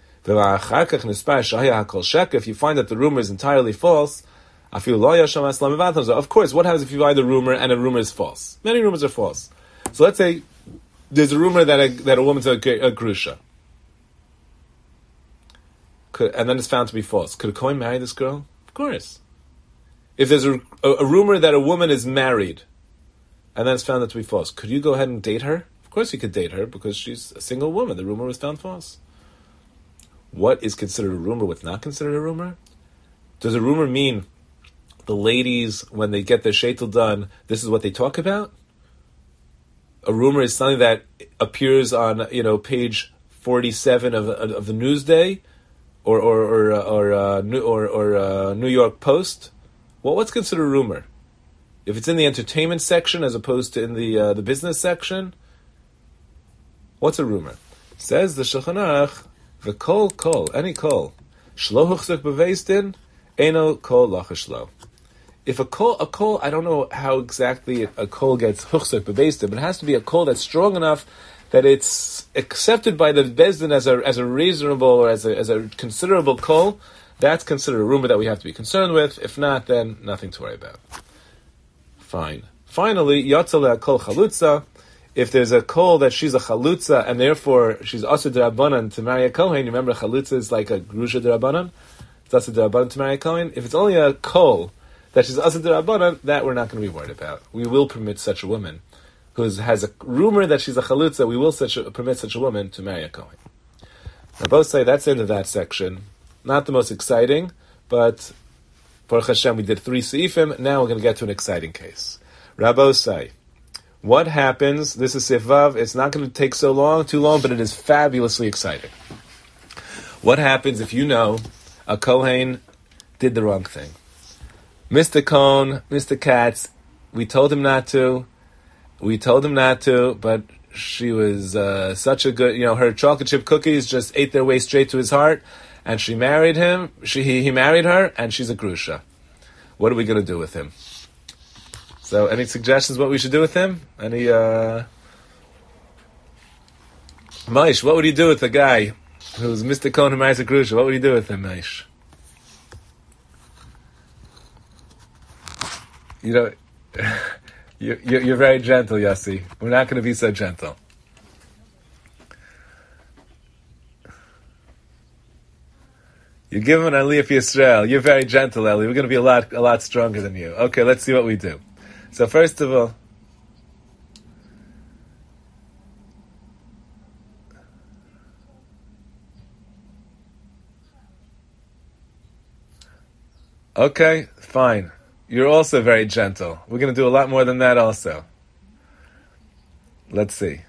If you find that the rumor is entirely false, of course, what happens if you find a rumor and a rumor is false? Many rumors are false. So let's say there's a rumor that a, that a woman's a, a grusha. Could, and then it's found to be false. Could a Kohen marry this girl? Of course. If there's a, a, a rumor that a woman is married, and then it's found that to be false, could you go ahead and date her? Of course you could date her, because she's a single woman. The rumor was found false. What is considered a rumor, what's not considered a rumor? Does a rumor mean the ladies, when they get their sheitel done, this is what they talk about? A rumor is something that appears on, you know, page forty-seven of of the Newsday, or or or or uh, New, or, or uh, New York Post. Well, what's considered a rumor? If it's in the entertainment section as opposed to in the uh, the business section, what's a rumor? Says the Shulchan Aruch, v'kol kol, any kol, shlo huchzak beveis din, eno kol lachashlo. If a kol, a kol, I don't know how exactly a kol gets huchzak beveis din, but it has to be a kol that's strong enough that it's accepted by the Bezdin as a as a reasonable or as a as a considerable kol, That's considered a rumor that we have to be concerned with. If not, then nothing to worry about. Fine. Finally, Yatzaleh kol chalutza. If there's a kol that she's a chalutza, and therefore she's asur d'Rabbanan to marry a Kohen, you remember chalutza is like a grusha d'Rabbanan? It's asur d'Rabbanan to marry a Kohen. If it's only a kol that she's asur d'Rabbanan, that we're not going to be worried about. We will permit such a woman who has a rumor that she's a chalutza, we will such a, permit such a woman to marry a Kohen. Now both say that's the end of that section. Not the most exciting, but Baruch Hashem, we did three seifim. Now we're going to get to an exciting case. Rabbosai, what happens? This is Sif Vav. It's not going to take so long, too long, but it is fabulously exciting. What happens if you know a Kohen did the wrong thing? Mister Cohn, Mister Katz, we told him not to. We told him not to, but she was uh, such a good, you know, her chocolate chip cookies just ate their way straight to his heart, and she married him. She he, he married her, and she's a grusha. What are we going to do with him? So, any suggestions what we should do with him? Any, uh... Maish, what would you do with a guy who's Mister Cohn who marries a grusha? What would you do with him, Maish? You know, you're, you're very gentle, Yossi. We're not going to be so gentle. You give him an Aliyah for Yisrael. You're very gentle, Eli. We're going to be a lot, a lot stronger than you. Okay, let's see what we do. So first of all, okay, fine. You're also very gentle. We're going to do a lot more than that also. Let's see.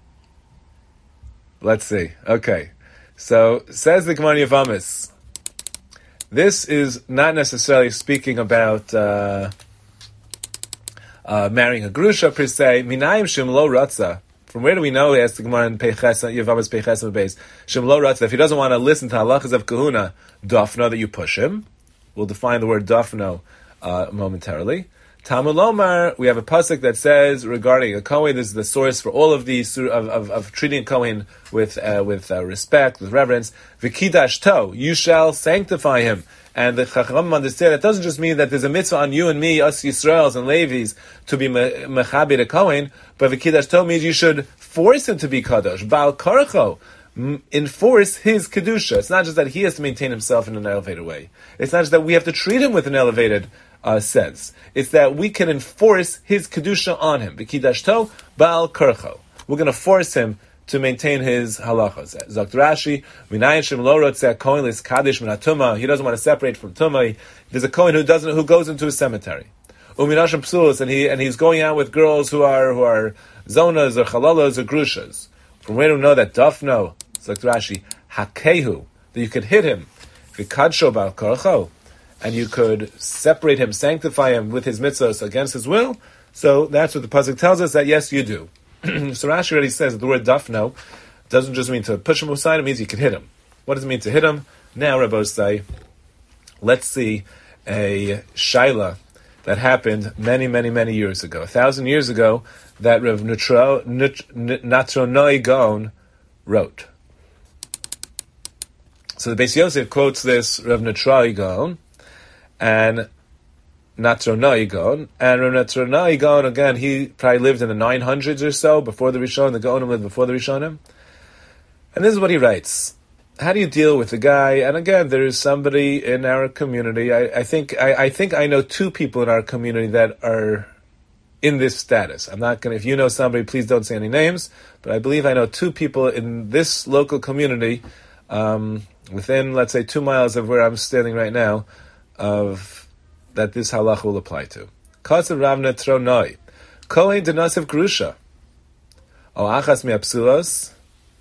Let's see. Okay. So, says the Gemara Yavamis, this is not necessarily speaking about uh, uh, marrying a grusha per se. Minayim shem lo ratza. From where do we know? He has the Gemara in Peiches, Yavamis Peiches and Beis. Shem lo ratza. If he doesn't want to listen to halachas of kahuna, dafno, that you push him. We'll define the word dafno uh, momentarily. Talmud Lomar, we have a pasuk that says regarding a Kohen, this is the source for all of these of, of, of treating a Kohen with uh, with uh, respect, with reverence. V'kidash to, you shall sanctify him. And the Chachamim understand that doesn't just mean that there's a mitzvah on you and me, us Yisraels and Levis, to be mechabed a Kohen, but v'kidash to means you should force him to be kadosh. Baal karcho, enforce his kedusha. It's not just that he has to maintain himself in an elevated way. It's not just that we have to treat him with an elevated Uh, sense. It's that we can enforce his kedusha on him. B'kidashto ba'al kercho. We're going to force him to maintain his halachas. Zakt Rashi, minayin shem lo rotzeh kohen lis kadish min hatuma. He doesn't want to separate from tuma. There's a kohen who doesn't, who goes into a cemetery. Uminashim psulos, and he and he's going out with girls who are who are zonas or chalalas or grushas. From where do we know that dafno? Zakt Rashi, hakehu, that you could hit him. V'kadsho ba'al kercho. And you could separate him, sanctify him with his mitzvahs against his will. So that's what the pasuk tells us, that yes, you do. So Rashi already says that the word dafno doesn't just mean to push him aside, it means you can hit him. What does it mean to hit him? Now, Rabbosai, let's see a shaila that happened many, many, many years ago. A thousand years ago, that Rav Natronoi Gaon wrote. So the Beis Yosef quotes this Rav Natronoi Gaon, and Natronoi Gaon, and Rav Natronoi Gaon, again, he probably lived in the nine hundreds or so, before the Rishonim. The Gaonim lived before the Rishonim. And this is what he writes. How do you deal with the guy? And again, there is somebody in our community, I, I think I, I think I know two people in our community that are in this status. I'm not going to, if you know somebody, please don't say any names, but I believe I know two people in this local community, um, within, let's say, two miles of where I'm standing right now, of that this halach will apply to. Kasav Rav Natronoi, Kohen denasav grusha, o achas miapsulos,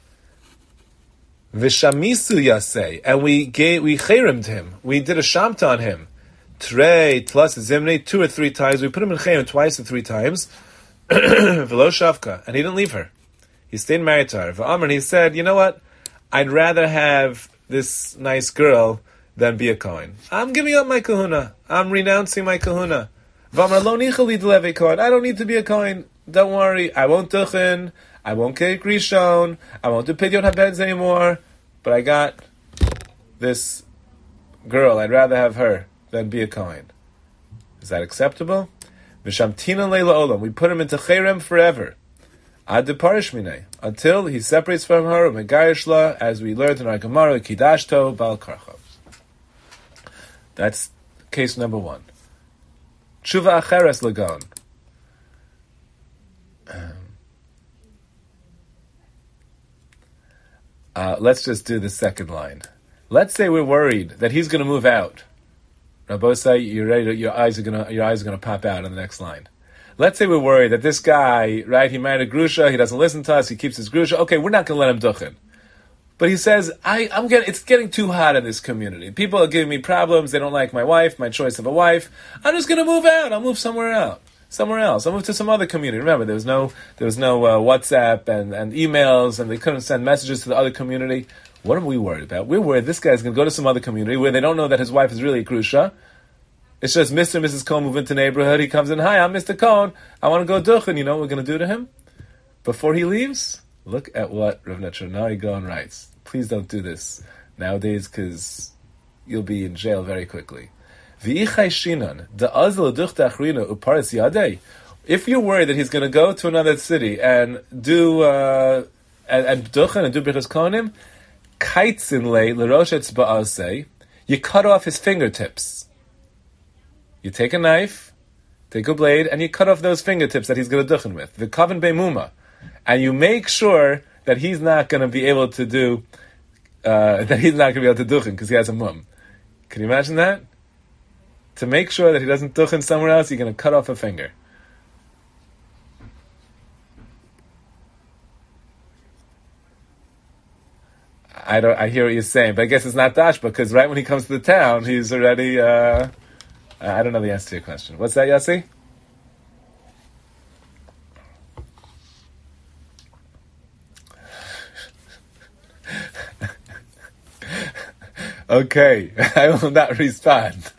v'shamisu yasei, and we gave, we chayrimmed him, we did a shamta on him, trei tlas zimni, two or three times, we put him in chayrim twice or three times, v'lo shavka, and he didn't leave her. He stayed married to her. V'amr, and he said, you know what, I'd rather have this nice girl than be a Kohen. I'm giving up my kahuna. I'm renouncing my kahuna. I don't need to be a Kohen. Don't worry. I won't duchen. I won't take rishon. I won't do pidyon habeds anymore. But I got this girl, I'd rather have her than be a Kohen. Is that acceptable? V'shamtinan leila olam. We put him into cherem forever. Ad deparish minei. Until he separates from her, megayishla, as we learned in our Gemara, kidashto bal karcha. That's case number one. Tshuva acheres lagon. Uh, let's just do the second line. Let's say we're worried that he's going to move out. Rabbosai, you're ready to, your eyes are going to your eyes are going to pop out on the next line. Let's say we're worried that this guy, right? He married a grusha. He doesn't listen to us. He keeps his grusha. Okay, we're not going to let him duchen. But he says, I, I'm getting, it's getting too hot in this community. People are giving me problems. They don't like my wife, my choice of a wife. I'm just going to move out. I'll move somewhere else. Somewhere else. I'll move to some other community. Remember, there was no, there was no uh, WhatsApp and, and emails, and they couldn't send messages to the other community. What are we worried about? We're worried this guy's going to go to some other community where they don't know that his wife is really a grusha. It's just Mister and Missus Cohen move into the neighborhood. He comes in, hi, I'm Mister Cohen. I want to go duchen. You know what we're going to do to him? Before he leaves, look at what Rav Netanyahu Gaon writes. Please don't do this nowadays, because you'll be in jail very quickly. If you're worried that he's going to go to another city and do uh, and, and duchen and do brichas kohanim, kaitzin le l'rosh etzba'asei, you cut off his fingertips. You take a knife, take a blade, and you cut off those fingertips that he's going to duchen with. The kaven be'muma, and you make sure that he's not going to be able to do uh, that he's not going to be able to duchen because he has a mum. Can you imagine that? To make sure that he doesn't duchen somewhere else, you're going to cut off a finger. I don't. I hear what you're saying, but I guess it's not dashba because right when he comes to the town, he's already. Uh, I don't know the answer to your question. What's that, Yossi? Okay, I will not respond.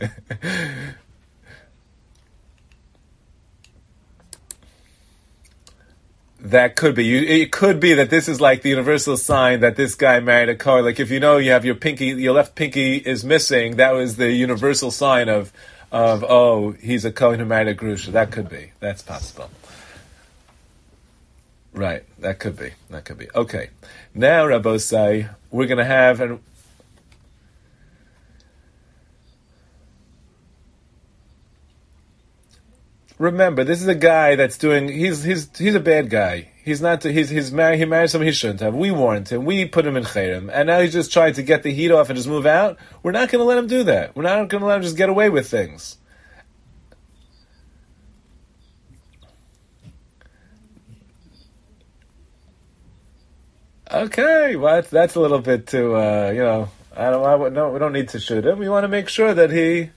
That could be. You, it could be that this is like the universal sign that this guy married a Kohen. Like if you know you have your pinky, your left pinky is missing, that was the universal sign of, of oh, he's a Kohen who married a grusha. That could be. That's possible. Right. That could be. That could be. Okay. Now, Rabbosai, we're going to have... an. Remember, this is a guy that's doing. He's he's he's a bad guy. He's not. He's he's married. He married someone he shouldn't have. We warned him. We put him in cherem, and now he's just trying to get the heat off and just move out. We're not going to let him do that. We're not going to let him just get away with things. Okay, well, that's a little bit too. Uh, you know, I don't. I, no, we don't need to shoot him. We want to make sure that he.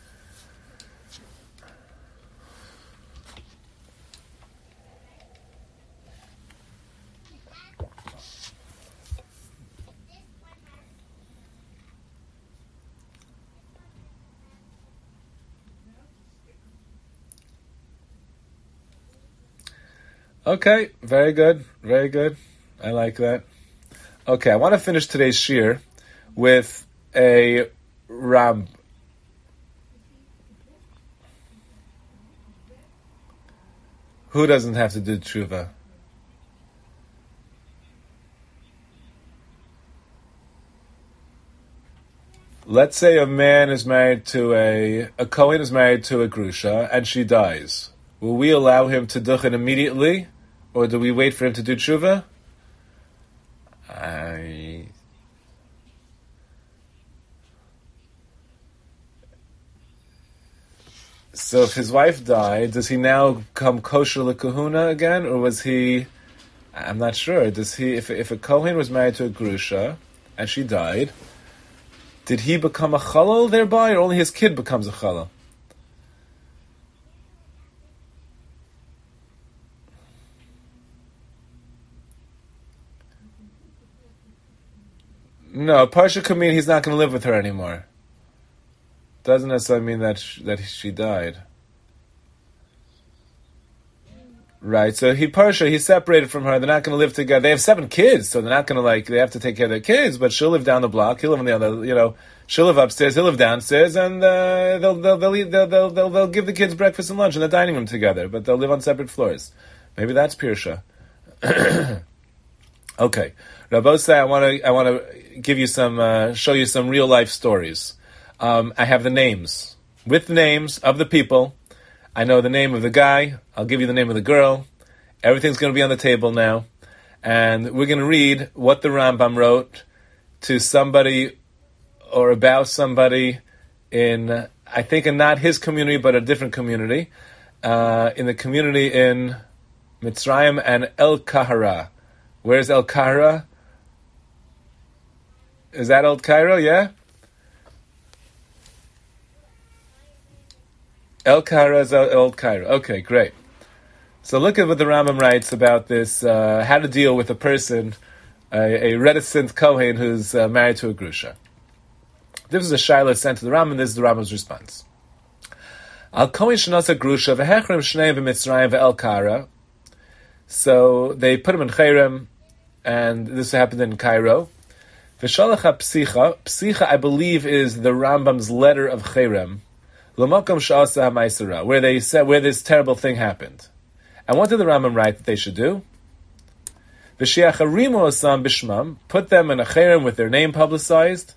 Okay, very good, very good. I like that. Okay, I want to finish today's shir with a Rab. Who doesn't have to do tshuva? Let's say a man is married to a, a Kohen is married to a grusha, and she dies. Will we allow him to duchen immediately, or do we wait for him to do tshuva? I... So if his wife died, does he now become kosher lekahuna again, or was he? I'm not sure. Does he? If if a Kohen was married to a grusha and she died, did he become a chalal thereby, or only his kid becomes a chalal? No, parsha could mean he's not going to live with her anymore. Doesn't necessarily mean that sh- that she died. Right, so he parsha, he's separated from her. They're not going to live together. They have seven kids, so they're not going to like. They have to take care of their kids. But she'll live down the block. He'll live on the other. You know, she'll live upstairs. He'll live downstairs, and uh, they'll they'll they'll, eat, they'll they'll they'll they'll give the kids breakfast and lunch in the dining room together. But they'll live on separate floors. Maybe that's Pirsha. Okay, Rabosai, I want to I want to give you some uh, show you some real life stories. Um, I have the names with the names of the people. I know the name of the guy. I'll give you the name of the girl. Everything's going to be on the table now. And we're going to read what the Rambam wrote to somebody or about somebody in, I think, in not his community, but a different community. Uh, in the community in Mitzrayim and El Kahara. Where's El Kahara? Is that El Cairo? Yeah? El Cairo is El Cairo. Okay, great. So look at what the Rambam writes about this, uh, how to deal with a person, a, a reticent Kohen who's uh, married to a Grusha. This is a Shaila sent to the Rambam, this is the Rambam's response. Al Kohen Shanasa Grusha, v'hechrem shnei v'mitzrayim v'el Kara. So they put him in Cherem, and this happened in Cairo. V'shalacha psicha, psicha I believe is the Rambam's letter of Cherem, l'makom sha'asa ha'maisera, where they said, where this terrible thing happened. And what did the Rambam write that they should do? V'shiacharimu osam bishmam, put them in a cherem with their name publicized.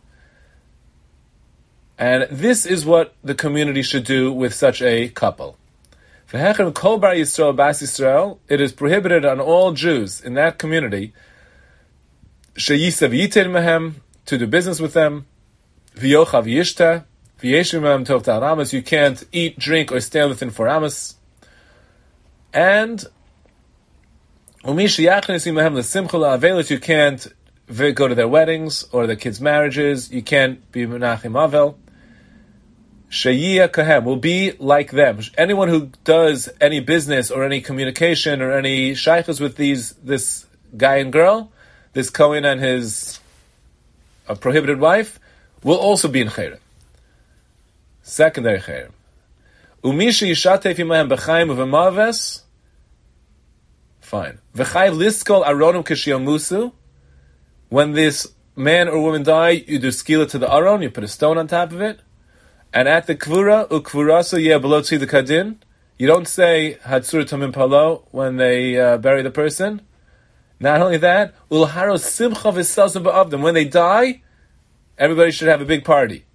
And this is what the community should do with such a couple. V'hechem kol bar Yisrael bas Yisrael, it is prohibited on all Jews in that community, sheyisav yitin mehem, to do business with them, v'yochav yishta, v'yeshim mehem tov ta'al amas, you can't eat, drink, or stand within four amas. And you can't go to their weddings or their kids' marriages. You can't be menachim avel. Sheyia kahem will be like them. Anyone who does any business or any communication or any shaykhs with these this guy and girl, this Kohen and his uh, prohibited wife, will also be in cherem. Secondary cherem. Umishi yishatef imahem b'chaim uv'maves. Fine. V'chayv liskol aronim kishiyamusu. When this man or woman die, you do skila to the aron, you put a stone on top of it. And at the kvura, ukvurasu yeh below the kadin, you don't say hatsur tamim palo when they uh, bury the person. Not only that, ulharo simcha v'sazim ba'avdim. When they die, everybody should have a big party.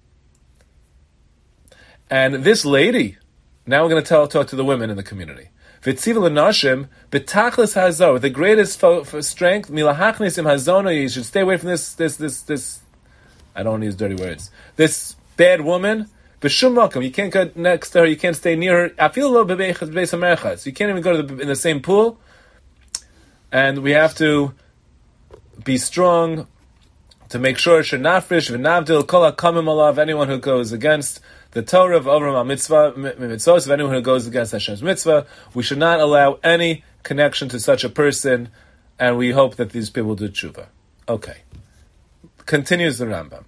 And this lady, now we're going to tell talk to the women in the community. V'tziva l'nashim b'tachlis hazor, with the greatest fo- for strength, milahachnisim hazona, you should stay away from this, this, this, this, I don't want to use dirty words, this bad woman, b'shum makom, you can't go next to her, you can't stay near her, afil lo b'beis hamerchas, you can't even go to the, in the same pool, and we have to be strong to make sure, shenafrish v'navdil kol hakamim alav, anyone who goes against the Torah of Avram mitzvah, mitzvah, of anyone who goes against Hashem's mitzvah, we should not allow any connection to such a person, and we hope that these people do tshuva. Okay. Continues the Rambam.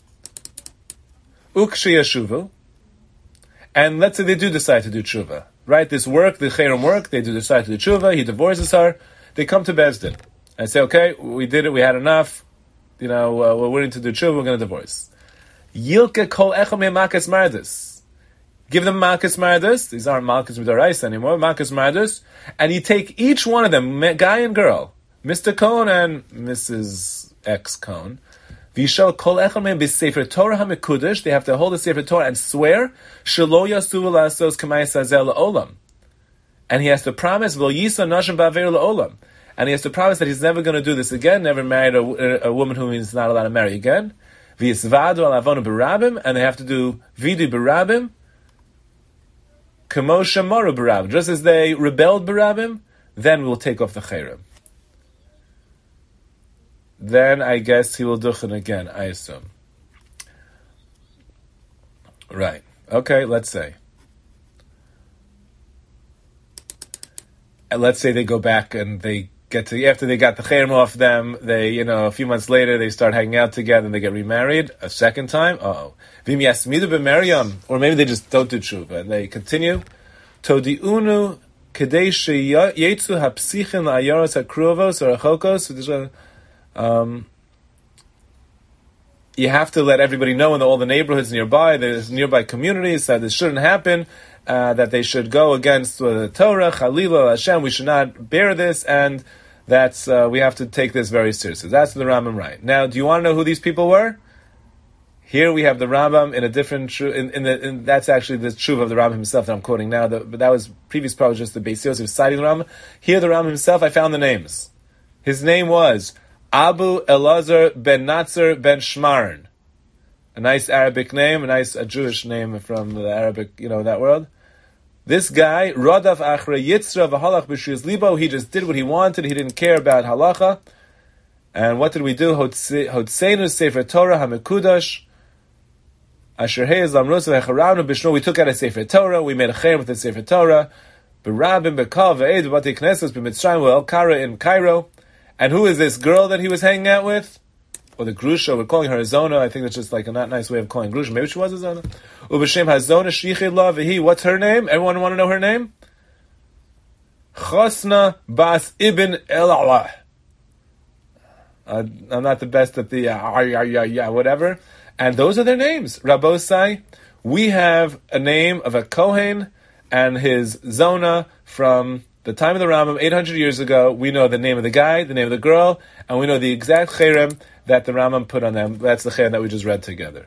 Ukshi yashuvu, and let's say they do decide to do tshuva, right? This work, the cherem work, they do decide to do tshuva, he divorces her, they come to Beis Din, and say, okay, we did it, we had enough, you know, uh, we're willing to do tshuva, we're going to divorce. Yilke kol echom makas mardus. Give them makas mardus. These aren't makas midorais anymore. Makas mardus, and you take each one of them, guy and girl, Mister Cohen and Missus X Cohen. V'yishal kol echom b'sefer Torah hamekudesh. They have to hold the sefer Torah and swear shelo yasuv lasos k'mayis hazel la'olam. And he has to promise v'lo yisa nashim ba'aver la'olam. And he has to promise that he's never going to do this again. Never married a, a, a woman whom he's not allowed to marry again. V'yisvadu al avonu b'rabim, and they have to do vidu b'rabim, kamo shemaru b'rabim. Just as they rebelled b'rabim, then we'll take off the cherem. Then I guess he will duchen again, I assume. Right. Okay, let's say. And let's say they go back and they get to, after they got the cherem off them, they, you know, a few months later, they start hanging out together and they get remarried a second time. Uh-oh. Vim yasmidu b'Miriam, or maybe they just don't do tshuva and they continue. Todi'unu Kedei sheyetzu hapsichin la'ayaros hakruvos or hachokos. Um, you have to let everybody know in all the neighborhoods nearby, there's nearby communities, that this shouldn't happen, uh, that they should go against uh, the Torah, Chalila, Hashem, we should not bear this, and that's uh, we have to take this very seriously. That's the Rambam right. Now, do you want to know who these people were? Here we have the Rambam in a different, in, in the, in, that's actually the truth of the Rambam himself that I'm quoting now, the, but that was previous part was just the Beis Yosef citing the Rambam. Here the Rambam himself, I found the names. His name was Abu Elazar ben Natzer ben Shmarn. A nice Arabic name, a nice a Jewish name from the Arabic, you know, that world. This guy, Rodaf Achra Yitzra v'halach b'shrius libo, he just did what he wanted, he didn't care about halacha. And what did we do? Hotseinu Sefer Torah HaMekudash, Asher Hei Lamrosa v'charanu b'shno, we took out a Sefer Torah, we made a cherem with the Sefer Torah, b'rabim b'kal v'eid v'bati knesses b'mitzrayim v'el kara in Cairo. And who is this girl that he was hanging out with? Or the Grusha, we're calling her a Zona. I think that's just like a not nice way of calling Grusha. Maybe she was a Zona. Ubashem Hazona Shrichid V'hi. What's her name? Everyone want to know her name? Chosna Bas Ibn El-Allah. Uh, I'm not the best at the uh, yeah, yeah, yeah, whatever. And those are their names. Rabosai, we have a name of a Kohen and his Zona from the time of the Rambam, eight hundred years ago. We know the name of the guy, the name of the girl, and we know the exact cherem that the Rambam put on them. That's the cherem that we just read together.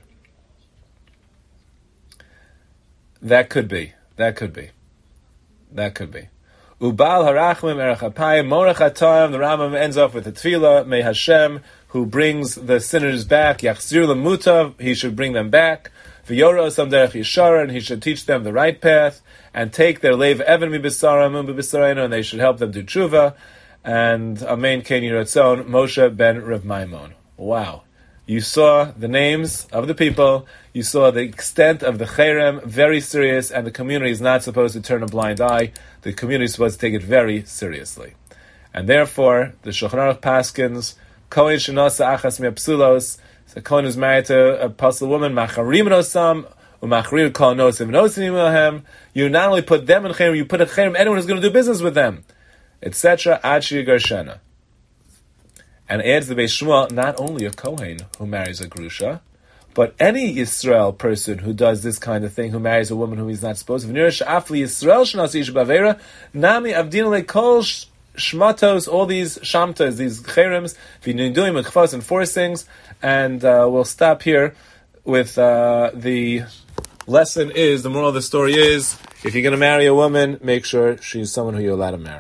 That could be. That could be. That could be. Ubal harachmim erachapayim morach hatam. The Rambam ends off with the tefillah. May Hashem, who brings the sinners back, yachzir lemutav, he should bring them back. V'yoro osam derech yishara, and he should teach them the right path, and take their leiv even mi b'saram um b'b'sarayno, and they should help them do tshuva. And Amen Ken Yiratzon, Moshe ben Rav Maimon. Wow. You saw the names of the people, you saw the extent of the cherem, very serious, and the community is not supposed to turn a blind eye. The community is supposed to take it very seriously. And therefore, the Shulchan Aruch paskins, Kohen shenasa achas me'apsulos, a Kohen who's married to a puzzle woman, macharim nosam, u'macharim kol nosim nosim imahem. You not only put them in cherem, you put a cherem anyone who's going to do business with them, et cetera. Ad sheyigarshena. And adds the Beis Shmuel, not only a Kohen who marries a Grusha, but any Yisrael person who does this kind of thing, who marries a woman whom he's not supposed to. Afli Yisrael shenasi ish bavera, nami avdin le kol shmatos, all these shamtas, these cherems, v'niduim and chfos, and forcings. And uh, we'll stop here with uh, the lesson is, the moral of the story is, if you're going to marry a woman, make sure she's someone who you're allowed to marry.